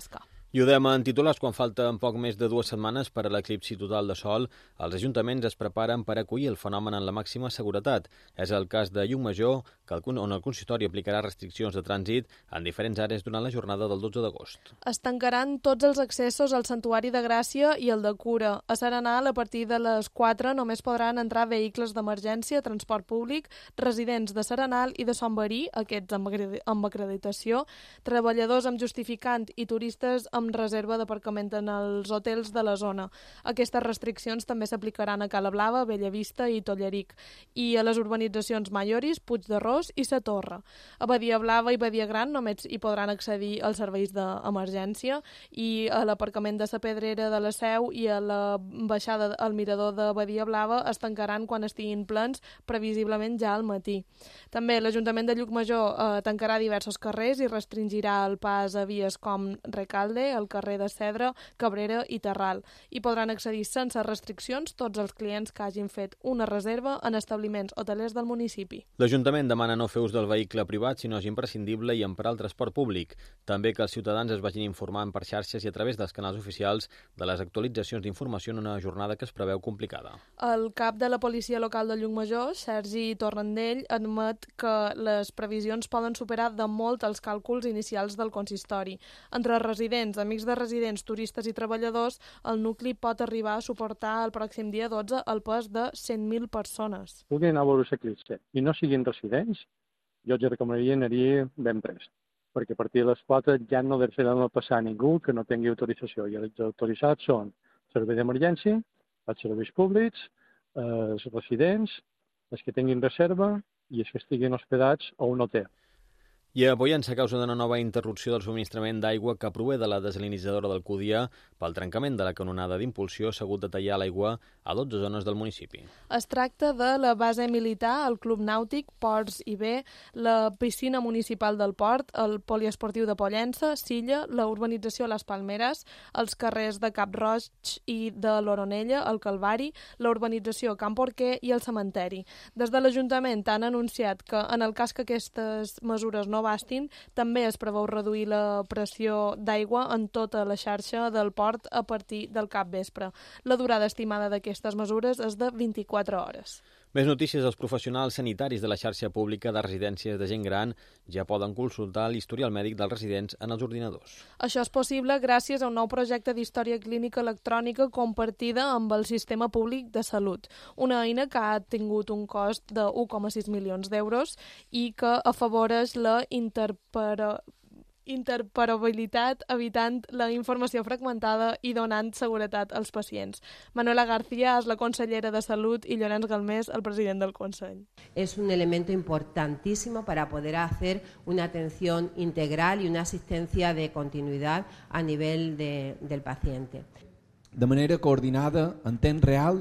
I ho dèiem en titulars, quan falten poc més de dues setmanes per a l'eclipsi total de sol, els ajuntaments es preparen per acollir el fenomen en la màxima seguretat. És el cas de Llucmajor, on el consistori aplicarà restriccions de trànsit en diferents àrees durant la jornada del dotze d'agost. Es tancaran tots els accessos al Santuari de Gràcia i el de Cura. A Serenal, a partir de les quatre, només podran entrar vehicles d'emergència, transport públic, residents de Serenal i de Son Verí, aquests amb acreditació, treballadors amb justificant i turistes amb reserva d'aparcament en els hotels de la zona. Aquestes restriccions també s'aplicaran a Cala Blava, Bellavista i Tolleric, i a les urbanitzacions Maioris, Puig de Ros i Sa Torre. A Badia Blava i Badia Gran només hi podran accedir als serveis d'emergència, i a l'aparcament de Sa Pedrera de la Seu i a la baixada al mirador de Badia Blava es tancaran quan estiguin plens, previsiblement ja al matí. També l'Ajuntament de Llucmajor eh, tancarà diversos carrers i restringirà el pas a vies com Recalde, el carrer de Cedre, Cabrera i Terral. Hi podran accedir sense restriccions tots els clients que hagin fet una reserva en establiments hotelers del municipi. L'Ajuntament demana no fer ús del vehicle privat si no és imprescindible i emprar el transport públic. També que els ciutadans es vagin informant per xarxes i a través dels canals oficials de les actualitzacions d'informació en una jornada que es preveu complicada. El cap de la policia local de Llucmajor, Sergi Torrandell, admet que les previsions poden superar de molt els càlculs inicials del consistori. Entre residents, amics de residents, turistes i treballadors, el nucli pot arribar a suportar el pròxim dia dotze el pes de cent mil persones. Puguin anar a veure l'eclipsi i no siguin residents, jo els recomanaria anar ben prest, perquè a partir de les quatre ja no deixaran passar ningú que no tingui autorització, i els autoritzats són servei d'emergència, els serveis públics, els residents, els que tinguin reserva i els que estiguin hospedats a un hotel. I a Pollença, a causa d'una nova interrupció del subministrament d'aigua que prové de la desalinitzadora del Cúdia, pel trencament de la canonada d'impulsió s'ha hagut de tallar l'aigua a dotze zones del municipi. Es tracta de la base militar, el Club Nàutic, Ports i B, la piscina municipal del Port, el poliesportiu de Pollença, Silla, la urbanització Les Palmeres, els carrers de Cap Roig i de l'Oronella, el Calvari, la urbanització Camp Porquer i el cementeri. Des de l'Ajuntament han anunciat que en el cas que aquestes mesures no bastin, també es preveu reduir la pressió d'aigua en tota la xarxa del port a partir del capvespre. La durada estimada d'aquestes mesures és de vint-i-quatre hores. Més notícies. Els professionals sanitaris de la xarxa pública de residències de gent gran ja poden consultar l'historial mèdic dels residents en els ordinadors. Això és possible gràcies a un nou projecte d'història clínica electrònica compartida amb el Sistema Públic de Salut, una eina que ha tingut un cost de un coma sis milions d'euros i que afavoreix la interpera... interoperabilitat, evitant la informació fragmentada i donant seguretat als pacients. Manuela García és la consellera de Salut i Llorenç Galmés, el president del Consell. Es un elemento importantísimo para poder hacer una atención integral y una asistencia de continuidad a nivel de, del paciente. De manera coordinada, en temps real,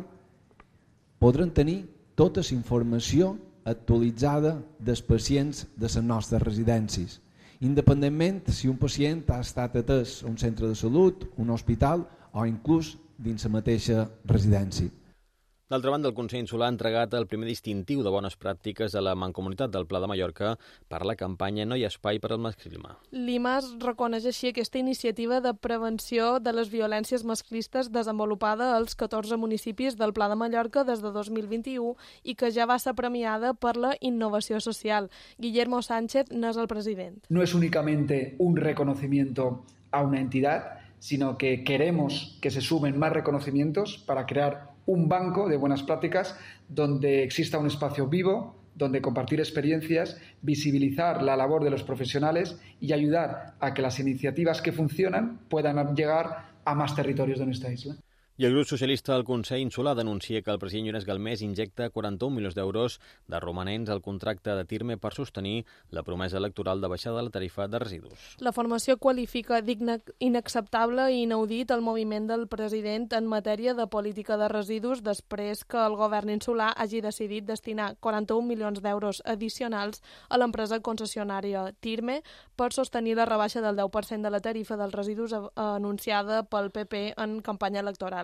podran tenir tota la informació actualitzada dels pacients de les nostres residències, independentment si un pacient ha estat atès a un centre de salut, un hospital o inclús dins la mateixa residència. D'altra banda, el Consell Insular ha entregat el primer distintiu de bones pràctiques a la Mancomunitat del Pla de Mallorca per la campanya No hi ha espai per al masclisme. L'I M A S reconeix així aquesta iniciativa de prevenció de les violències masclistes desenvolupada als catorze municipis del Pla de Mallorca des de dos mil vint-i-u i que ja va ser premiada per la innovació social. Guillermo Sánchez n'és el president. No es únicamente un reconocimiento a una entidad, sino que queremos que se sumen más reconocimientos para crear un banco de buenas prácticas donde exista un espacio vivo, donde compartir experiencias, visibilizar la labor de los profesionales y ayudar a que las iniciativas que funcionan puedan llegar a más territorios de nuestra isla. I el grup socialista del Consell Insular denuncia que el president Llorenç Galmés injecta quaranta-un milions d'euros de romanents al contracte de Tirme per sostenir la promesa electoral de baixada de la tarifa de residus. La formació qualifica d'inacceptable i inaudit el moviment del president en matèria de política de residus després que el govern insular hagi decidit destinar quaranta-un milions d'euros addicionals a l'empresa concessionària Tirme per sostenir la rebaixa del deu per cent de la tarifa dels residus anunciada pel P P en campanya electoral.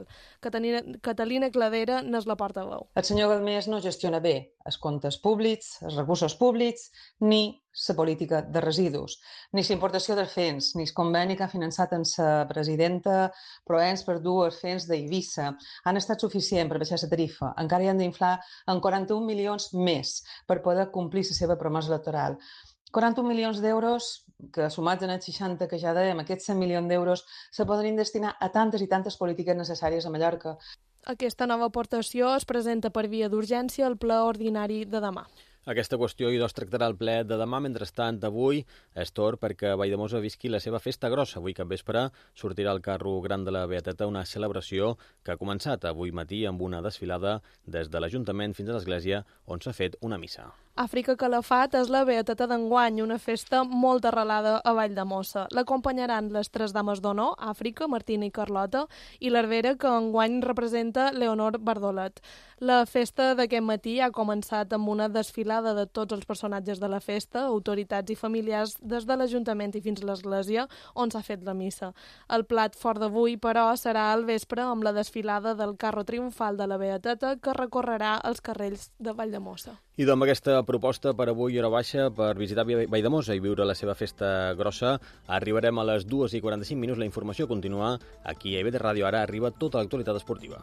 electoral. Catalina, Catalina Cladera n'és la portaveu. El senyor Galmés no gestiona bé els comptes públics, els recursos públics, ni la política de residus, ni la importació dels fens, ni el conveni que ha finançat amb la presidenta Proens per dur els fens d'Eivissa. Han estat suficient per baixar la tarifa. Encara hi han d'inflar en quaranta-un milions més per poder complir la seva promesa electoral. quaranta-un milions d'euros, que sumats en els seixanta que ja dèiem, aquests cent milions d'euros, se podrien destinar a tantes i tantes polítiques necessàries a Mallorca. Aquesta nova aportació es presenta per via d'urgència al ple ordinari de demà. Aquesta qüestió, idò, es tractarà al ple de demà. Mentrestant, avui és torn perquè Valldemossa visqui la seva festa grossa. Avui capvespre sortirà el carro gran de la Beateta, una celebració que ha començat avui matí amb una desfilada des de l'Ajuntament fins a l'església, on s'ha fet una missa. Àfrica Calafat és la Beateta d'enguany, una festa molt arrelada a Valldemossa. L'acompanyaran les tres dames d'honor, Àfrica, Martina i Carlota, i l'herbera que enguany representa Leonor Bardolet. La festa d'aquest matí ha començat amb una desfilada de tots els personatges de la festa, autoritats i familiars des de l'Ajuntament i fins a l'església, on s'ha fet la missa. El plat fort d'avui, però, serà al vespre amb la desfilada del carro triomfal de la Beateta que recorrerà els carrers de Valldemossa. I amb aquesta proposta per avui hora baixa per visitar Valldemossa i viure la seva festa grossa, arribarem a les dues i quaranta-cinc minuts. La informació continua aquí a I B tres Ràdio. Ara arriba tota l'actualitat esportiva.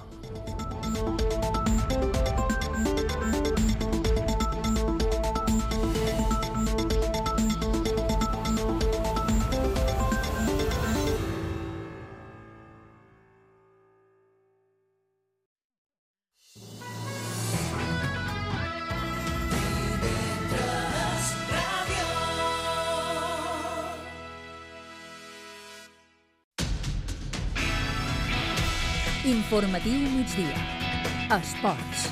Informatiu migdia. Esports.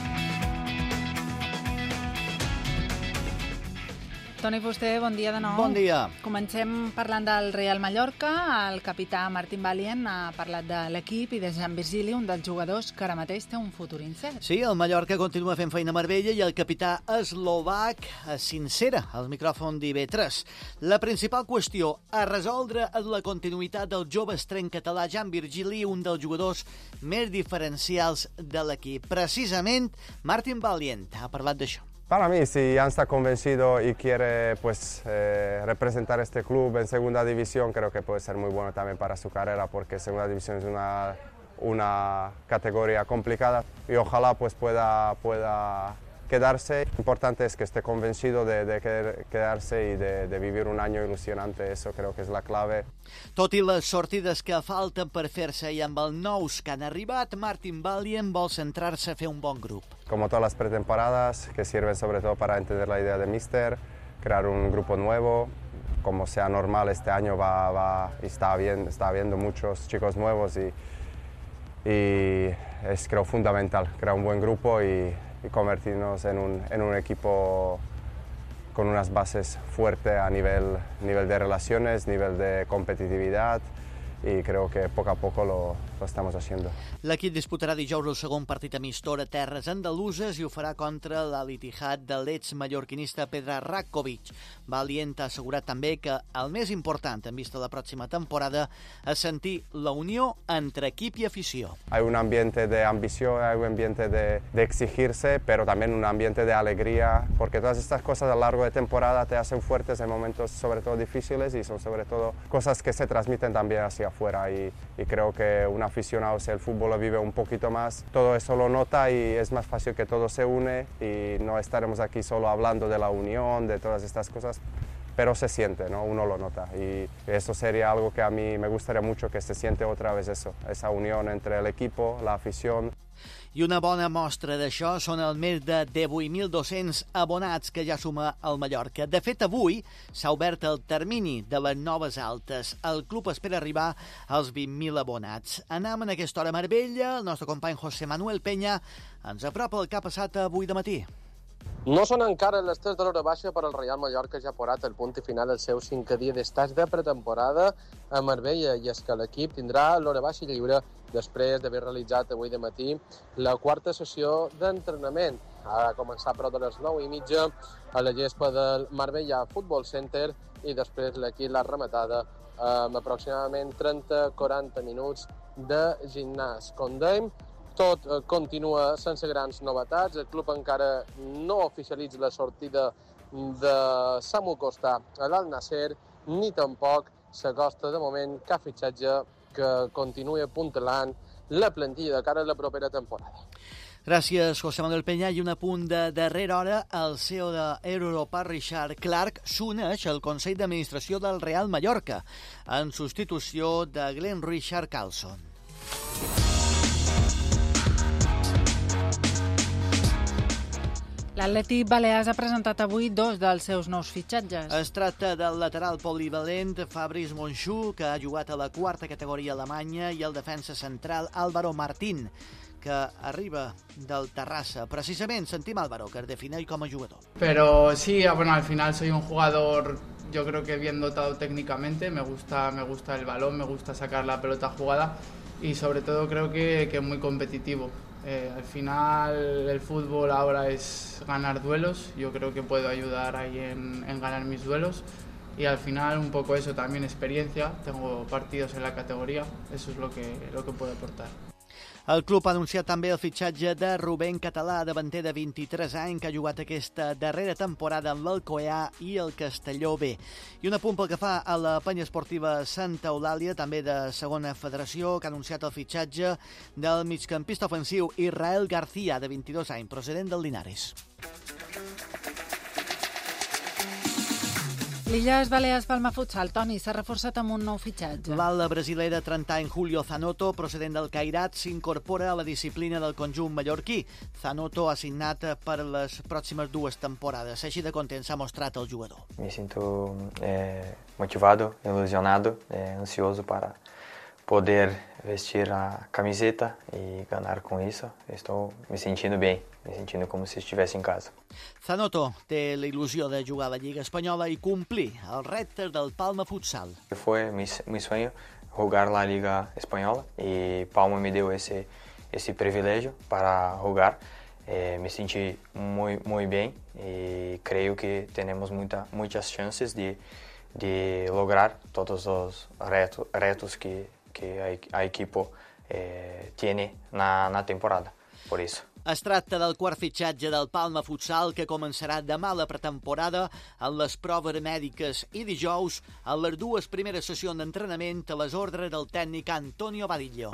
Toni Fuster, bon dia de nou. Bon dia. Comencem parlant del Real Mallorca. El capità Martín Valient ha parlat de l'equip i de Jan Virgili, un dels jugadors que ara mateix té un futur incert. Sí, el Mallorca continua fent feina a Marbella i el capità eslovac es sincera al micròfon d'I B tres. La principal qüestió a resoldre és la continuïtat del jove estreny català Jan Virgili, un dels jugadors més diferencials de l'equip. Precisament, Martín Valient ha parlat d'això. Para mí, si Jan está convencido y quiere pues, eh, representar este club en segunda división, creo que puede ser muy bueno también para su carrera, porque segunda división es una, una categoría complicada y ojalá pues, pueda, pueda quedarse. Lo importante es que esté convencido de, de querer quedarse y de, de vivir un año ilusionante, eso creo que es la clave. Tot i les sortides que falten per fer-se i amb els nous que han arribat, Martín Valient vol centrar-se a fer un bon grup. Como todas las pretemporadas, que sirven sobre todo para entender la idea de míster, crear un grupo nuevo. Como sea normal, este año va, va, está, bien, está habiendo muchos chicos nuevos y, y es creo fundamental crear un buen grupo y, y convertirnos en un, en un equipo con unas bases fuertes a nivel, nivel de relaciones, nivel de competitividad, i crec que a poc a poc lo, lo estamos haciendo. L'equip disputarà dijous el segon partit amistor a terres andaluses i ho farà contra l'Al-Ittihad de l'ex-mallorquinista Pedra Ratkovic. Valient ha assegurat també que el més important en vista de la pròxima temporada és sentir la unió entre equip i afició. Hay un ambiente de ambición, hay un ambiente de, de exigirse, pero también un ambiente de alegría, porque todas estas cosas a lo largo de temporada te hacen fuertes en momentos sobre todo difíciles y son sobre todo cosas que se transmiten también hacia afuera y, y creo que un aficionado, si el fútbol lo vive un poquito más, todo eso lo nota y es más fácil que todo se une y no estaremos aquí solo hablando de la unión, de todas estas cosas, pero se siente, ¿no? Uno lo nota y eso sería algo que a mí me gustaría mucho, que se siente otra vez eso, esa unión entre el equipo, la afición. I una bona mostra d'això són els més de divuit mil dos-cents abonats que ja suma el Mallorca. De fet, avui s'ha obert el termini de les noves altes. El club espera arribar als vint mil abonats. Anem en aquesta hora a Marbella. El nostre company José Manuel Peña ens apropa el que ha passat avui de matí. No són encara les tres de l'hora baixa, però el Real Mallorca ja ha posat el punt final al seu cinquè dia d'estats de pretemporada a Marbella, i és que l'equip tindrà l'hora baixa lliure després d'haver realitzat avui de matí la quarta sessió d'entrenament. Ha començat a prop de les nou i mitja a la gespa del Marbella Football Center i després l'equip l'ha rematada amb aproximadament trenta a quaranta minuts de gimnàs. Com dèiem, tot continua sense grans novetats. El club encara no oficialitza la sortida de Samu Costa a l'Al-Nasser, ni tampoc s'acosta de moment cap fitxatge que continua apuntalant la plantilla de cara a la propera temporada. Gràcies, José Manuel Peña. I un apunt de darrera hora, el C E O d'Europa, Richard Clark, s'uneix al Consell d'Administració del Real Mallorca, en substitució de Glenn Richard Carlson. L'Atlètic Balears ha presentat avui dos dels seus nous fitxatges. Es tracta del lateral polivalent Fabrice Monchou, que ha jugat a la quarta categoria alemanya, i el defensa central Álvaro Martín, que arriba del Terrassa. Precisament sentim Álvaro, que es defineix com a jugador. Pero sí, bueno, al final soy un jugador, yo creo que bien dotado técnicamente, me gusta, me gusta el balón, me gusta sacar la pelota jugada y sobre todo creo que, que es muy competitivo. Eh, al final el fútbol ahora es ganar duelos, yo creo que puedo ayudar ahí en, en ganar mis duelos y al final un poco eso, también experiencia, tengo partidos en la categoría, eso es lo que, lo que puedo aportar. El club ha anunciat també el fitxatge de Rubén Català, davanter de vint-i-tres anys, que ha jugat aquesta darrera temporada amb l'Alcoià i el Castelló B. I un apunt pel que fa a la penya esportiva Santa Eulàlia, també de segona federació, que ha anunciat el fitxatge del migcampista ofensiu Israel García, de vint-i-dos anys, procedent del Linares. L'Illes Balears Palma Futsal, Toni, s'ha reforçat amb un nou fitxatge. L'ala brasiler de trenta anys Julio Zanotto, procedent del Cairat, s'incorpora a la disciplina del conjunt mallorquí. Zanotto ha signat per les pròximes dues temporades. Així de content s'ha mostrat el jugador. Me sinto eh, motivado, ilusionado, eh, ansioso para poder vestir a camiseta y ganar con eso. Estou me sentindo bem, me sentindo como si estivesse en casa. Zanotto té la il·lusió de jugar a la Lliga Espanyola i complir els reptes del Palma Futsal. Foi mi, mi sueño jugar la Liga Espanyola y Palma me deu esse esse privilégio para jugar. Eh, me senti muy muy bem y creo que tenemos muita, muitas chances de de lograr todos os retos, retos que que a equipo eh, tiene na, na temporada, por eso. Es tracta del quart fitxatge del Palma Futsal, que començarà demà la pretemporada en les proves mèdiques i dijous en les dues primeres sessions d'entrenament a les ordres del tècnic Antonio Vadillo.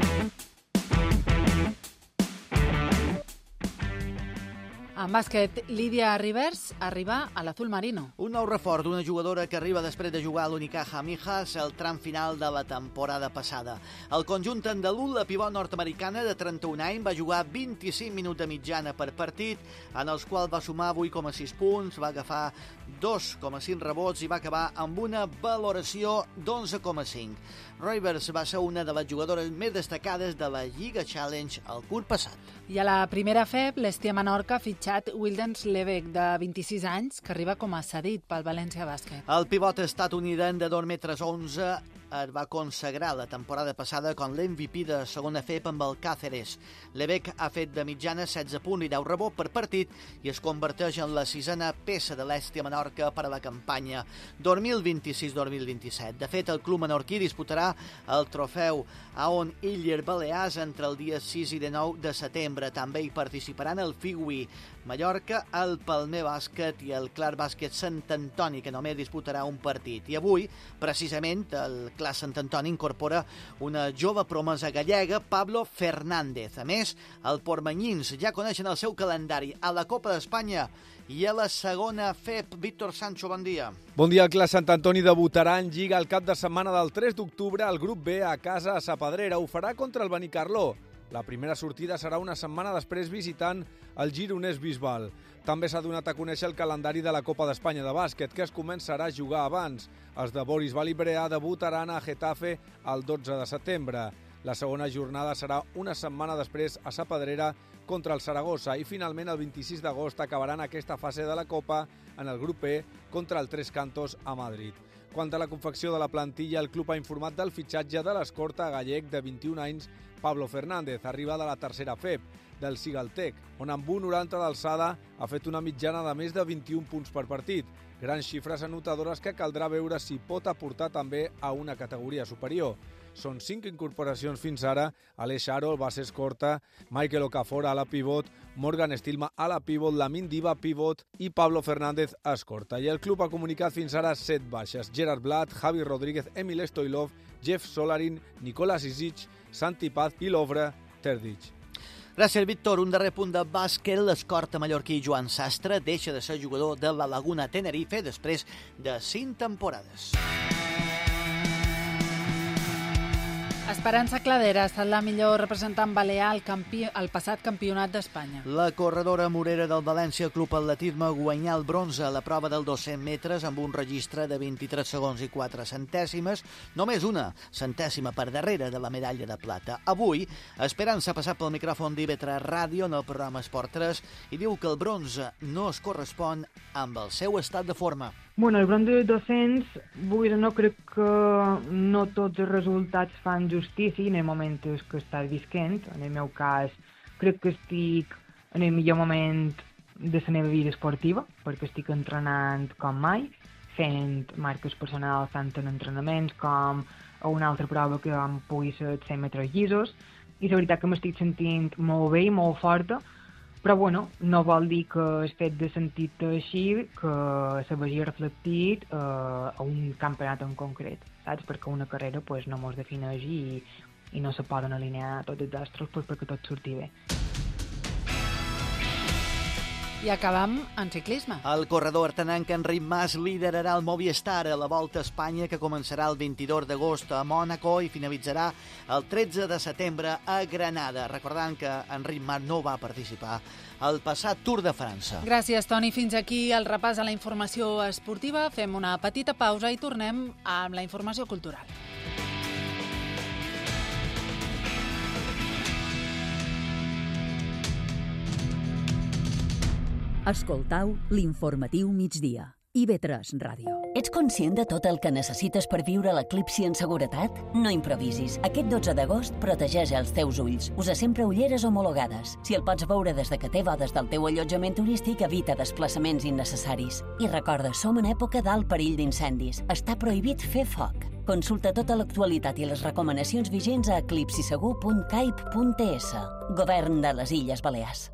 En bàsquet, Lídia Rivers arriba a l'Azul Marino. Un nou reforç d'una jugadora que arriba després de jugar a l'Unicaja Mijas al tram final de la temporada passada. El conjunt andalús, la pivot nord-americana de trenta-un anys, va jugar vint-i-cinc minuts de mitjana per partit, en els quals va sumar vuit coma sis punts, va agafar dos coma cinc rebots i va acabar amb una valoració d'onze coma cinc. Rivers va ser una de les jugadores més destacades de la Lliga Challenge el curs passat. I a la primera F E B, l'Estia Menorca ha fitxat Wildens Lebec, de vint-i-sis anys, que arriba com a cedit pel València Bàsquet. El pivot estatunidenc de dos metres onze es va consagrar la temporada passada com l'M V P de segona F E B amb el Cáceres. Lebec ha fet de mitjana setze punts i deu rebots per partit i es converteix en la sisena peça de l'Estia Menorca per a la campanya dos mil vint-i-sis dos mil vint-i-set. De fet, el club menorquí disputarà el trofeu Aon Iller Balears entre el dia sis i nou de setembre. També hi participaran el Figui Mallorca, el Palmer Bàsquet i el Clar Bàsquet Sant Antoni, que només disputarà un partit. I avui, precisament, el Clar Sant Antoni incorpora una jove promesa gallega, Pablo Fernández. A més, el Portmanyins ja coneixen el seu calendari a la Copa d'Espanya i a la segona F E B. Víctor Sancho, bon dia. Bon dia. El Clar Sant Antoni debutarà en Lliga el cap de setmana del tres d'octubre al grup B a casa a Sa Pedrera. Ho farà contra el Benicarló. La primera sortida serà una setmana després visitant el Gironès Bisbal. També s'ha donat a conèixer el calendari de la Copa d'Espanya de bàsquet, que es començarà a jugar abans. Els de Boris Valibrea debutaran a Getafe el dotze de setembre. La segona jornada serà una setmana després a Sa Pedrera contra el Saragossa i finalment el vint-i-sis d'agost acabaran aquesta fase de la Copa en el grup E contra el Tres Cantos a Madrid. Quant a la confecció de la plantilla, el club ha informat del fitxatge de l'escorta gallec de vint-i-un anys, Pablo Fernández, arriba de la tercera F E B, del Sigaltec, on amb un noranta d'alçada ha fet una mitjana de més de vint-i-un punts per partit. Grans xifres anotadores que caldrà veure si pot aportar també a una categoria superior. Són cinc incorporacions fins ara: Aleix Aro, base escorta, Michael Okafor a la pivot, Morgan Stilma a la pivot, Lamin Diba pivot i Pablo Fernández a escorta. I el club ha comunicat fins ara set baixes: Gerard Blatt, Javi Rodríguez, Emil Stoilov, Jeff Solarin, Nicolas Isic, Santi Paz i Lovre Terdic. Gràcies, Víctor. Un darrer punt de bàsquet. L'escorta mallorquí Joan Sastre deixa de ser jugador de la Laguna Tenerife després de cinc temporades. Esperança Cladera ha estat la millor representant balear al, campi... al passat campionat d'Espanya. La corredora morera del València Club Atletisme guanyà el bronze a la prova del dos-cents metres amb un registre de vint-i-tres segons i quatre centèsimes, només una centèsima per darrere de la medalla de plata. Avui, Esperança ha passat pel micròfon d'I V tres Ràdio en el programa Esport tres i diu que el bronze no es correspon amb el seu estat de forma. Bueno, el bronze de dos-cents, vull dir, no crec que no tots els resultats fan justícia en el moment que estàs visquent. En el meu cas, crec que estic en el millor moment de la meva vida esportiva, perquè estic entrenant com mai, fent marques personals tant en entrenaments com a una altra prova que em pugui ser cent metres llisos, i la veritat que m'estic sentint molt bé i molt forta. Però bueno, no vol dir que el fet de sentir-te així que se vegi reflectit eh, a un campionat en concret, saps? Perquè una carrera pues, no mos defineix i, i no se poden alinear tots els astres pues, perquè tot surti bé. I acabam en ciclisme. El corredor artanenc Enric Mas liderarà el Movistar a la Volta a Espanya, que començarà el vint-i-dos d'agost a Mònaco i finalitzarà el tretze de setembre a Granada. Recordant que Enric Mas no va participar al passat Tour de França. Gràcies, Toni. Fins aquí el repàs a la informació esportiva. Fem una petita pausa i tornem amb la informació cultural. Escoltau l'informatiu migdia. I V tres Ràdio. Ets conscient de tot el que necessites per viure l'eclipsi en seguretat? No improvisis. Aquest dotze d'agost protegeix els teus ulls. Usa sempre ulleres homologades. Si el pots veure des de que té bodes del teu allotjament turístic, evita desplaçaments innecessaris. I recorda, som en època d'alt perill d'incendis. Està prohibit fer foc. Consulta tota l'actualitat i les recomanacions vigents a eclipsisegur punt caip punt es. Govern de les Illes Balears.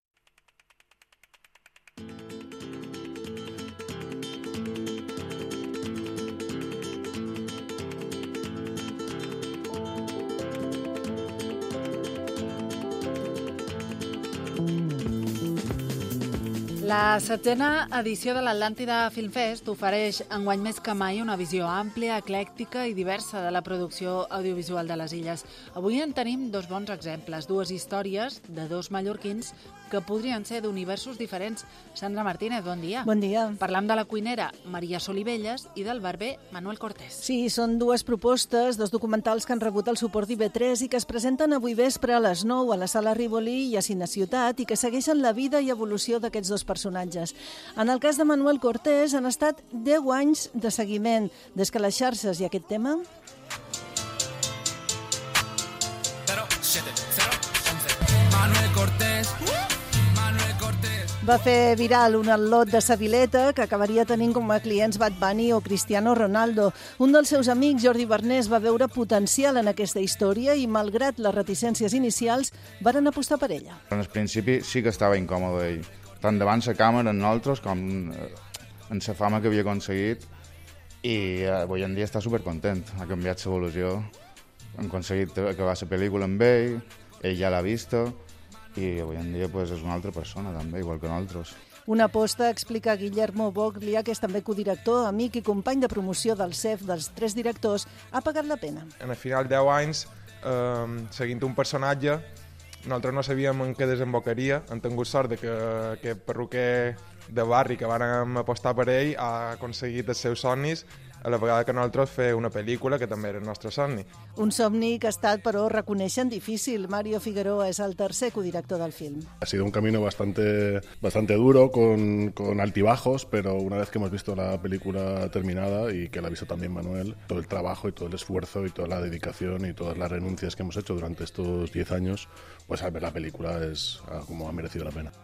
La setzena edició de l'Atlàntida Film Fest ofereix enguany més que mai una visió àmplia, eclèctica i diversa de la producció audiovisual de les illes. Avui en tenim dos bons exemples, dues històries de dos mallorquins que podrien ser d'universos diferents. Sandra Martínez, bon dia. Bon dia. Parlam de la cuinera Maria Solivelles i del barber Manuel Cortés. Sí, són dues propostes, dos documentals que han rebut el suport d'I V tres i que es presenten avui vespre a les nou a la Sala Rivoli i a Cine Ciutat i que segueixen la vida i evolució d'aquests dos personatges. En el cas de Manuel Cortés han estat deu anys de seguiment des que les xarxes i aquest tema... Manuel Cortés... Va fer viral un al·lot de sa Vileta que acabaria tenint com a clients Bad Bunny o Cristiano Ronaldo. Un dels seus amics, Jordi Bernés, va veure potencial en aquesta història i, malgrat les reticències inicials, varen apostar per ella. En el principi sí que estava incòmode ell, tant davant la càmera en nosaltres com en la fama que havia aconseguit, i avui en dia està supercontent. Ha canviat l'evolució, hem aconseguit acabar la pel·lícula amb ell, ell ja l'ha vista, i avui en dia pues, és una altra persona també, igual que nosaltres. Una aposta, explica Guillermo Boglia, que és també codirector, amic i company de promoció del C E F dels tres directors, ha pagat la pena. En el final de deu anys, eh, seguint un personatge, nosaltres no sabíem en què desembocaria. Hem tingut sort de que aquest perruquer de barri que vàrem apostar per ell ha aconseguit els seus somnis a la vegada que nosaltres fer una pel·lícula que també era el nostre somni. Un somni que ha estat, però, reconeixen difícil. Mario Figueroa és el tercer codirector del film. Ha sido un camino bastante, bastante duro, con, con altibajos, pero una vez que hemos visto la película terminada y que la ha visto también Manuel, todo el trabajo y todo el esfuerzo y toda la dedicación y todas las renuncias que hemos hecho durante estos diez años, pues al ver la película es como ha merecido la pena.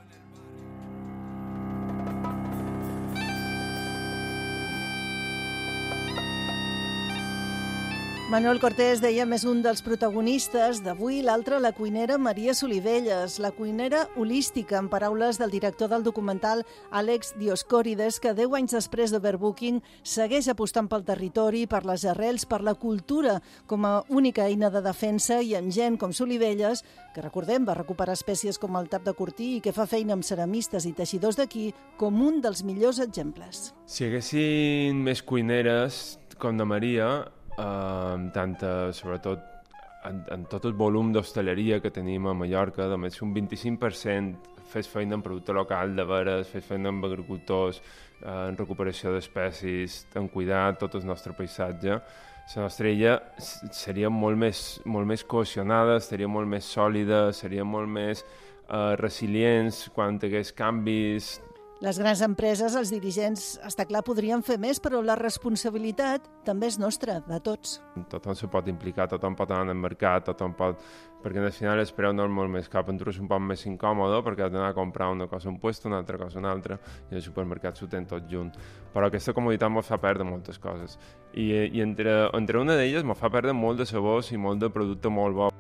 Manuel Cortés, dèiem, és un dels protagonistes d'avui, l'altre la cuinera Maria Solivelles, la cuinera holística, en paraules del director del documental Àlex Dioscórides, que deu anys després d'Overbooking segueix apostant pel territori, per les arrels, per la cultura, com a única eina de defensa, i amb gent com Solivelles, que recordem va recuperar espècies com el tap de cortí i que fa feina amb ceramistes i teixidors d'aquí, com un dels millors exemples. Si hi haguessin més cuineres com de Maria, Uh, tant, uh, sobretot en, en tot el volum d'hostaleria que tenim a Mallorca, només un vint-i-cinc per cent fes feina en producte local de veres, fes feina amb agricultors, uh, en recuperació d'espècies, en cuidar tot el nostre paisatge, la nostra illa seria molt més, molt més cohesionada, seria molt més sòlida, seria molt més uh, resilients quan hi hagués canvis. Les grans empreses, els dirigents, està clar, podrien fer més, però la responsabilitat també és nostra, de tots. Tothom se pot implicar, tothom pot anar al mercat, tothom pot... Perquè al final el preu no és molt més cap, en tu és un poc més incòmode perquè has d'anar a comprar una cosa un puesto, una altra cosa una altra, i el supermercat s'ho ten tot junt. Però aquesta comoditat ens fa perdre moltes coses. I, i entre, entre una d'elles ens fa perdre molt de sabors i molt de producte molt bo.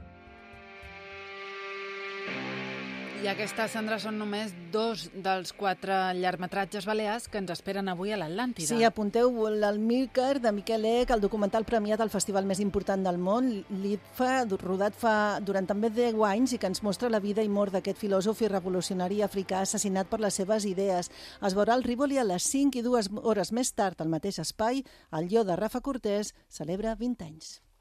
I aquestes, Sandra, són només dos dels quatre llargmetratges balears que ens esperen avui a l'Atlàntida. Sí, apunteu l'Almícar, de Miquel Ec, el documental premiat al festival més important del món, l'I T F A, rodat fa durant també deu anys i que ens mostra la vida i mort d'aquest filòsof i revolucionari africà assassinat per les seves idees. Es veurà al Rivoli a les cinc i dues hores més tard, al mateix espai, el Llo de Rafa Cortés celebra vint anys.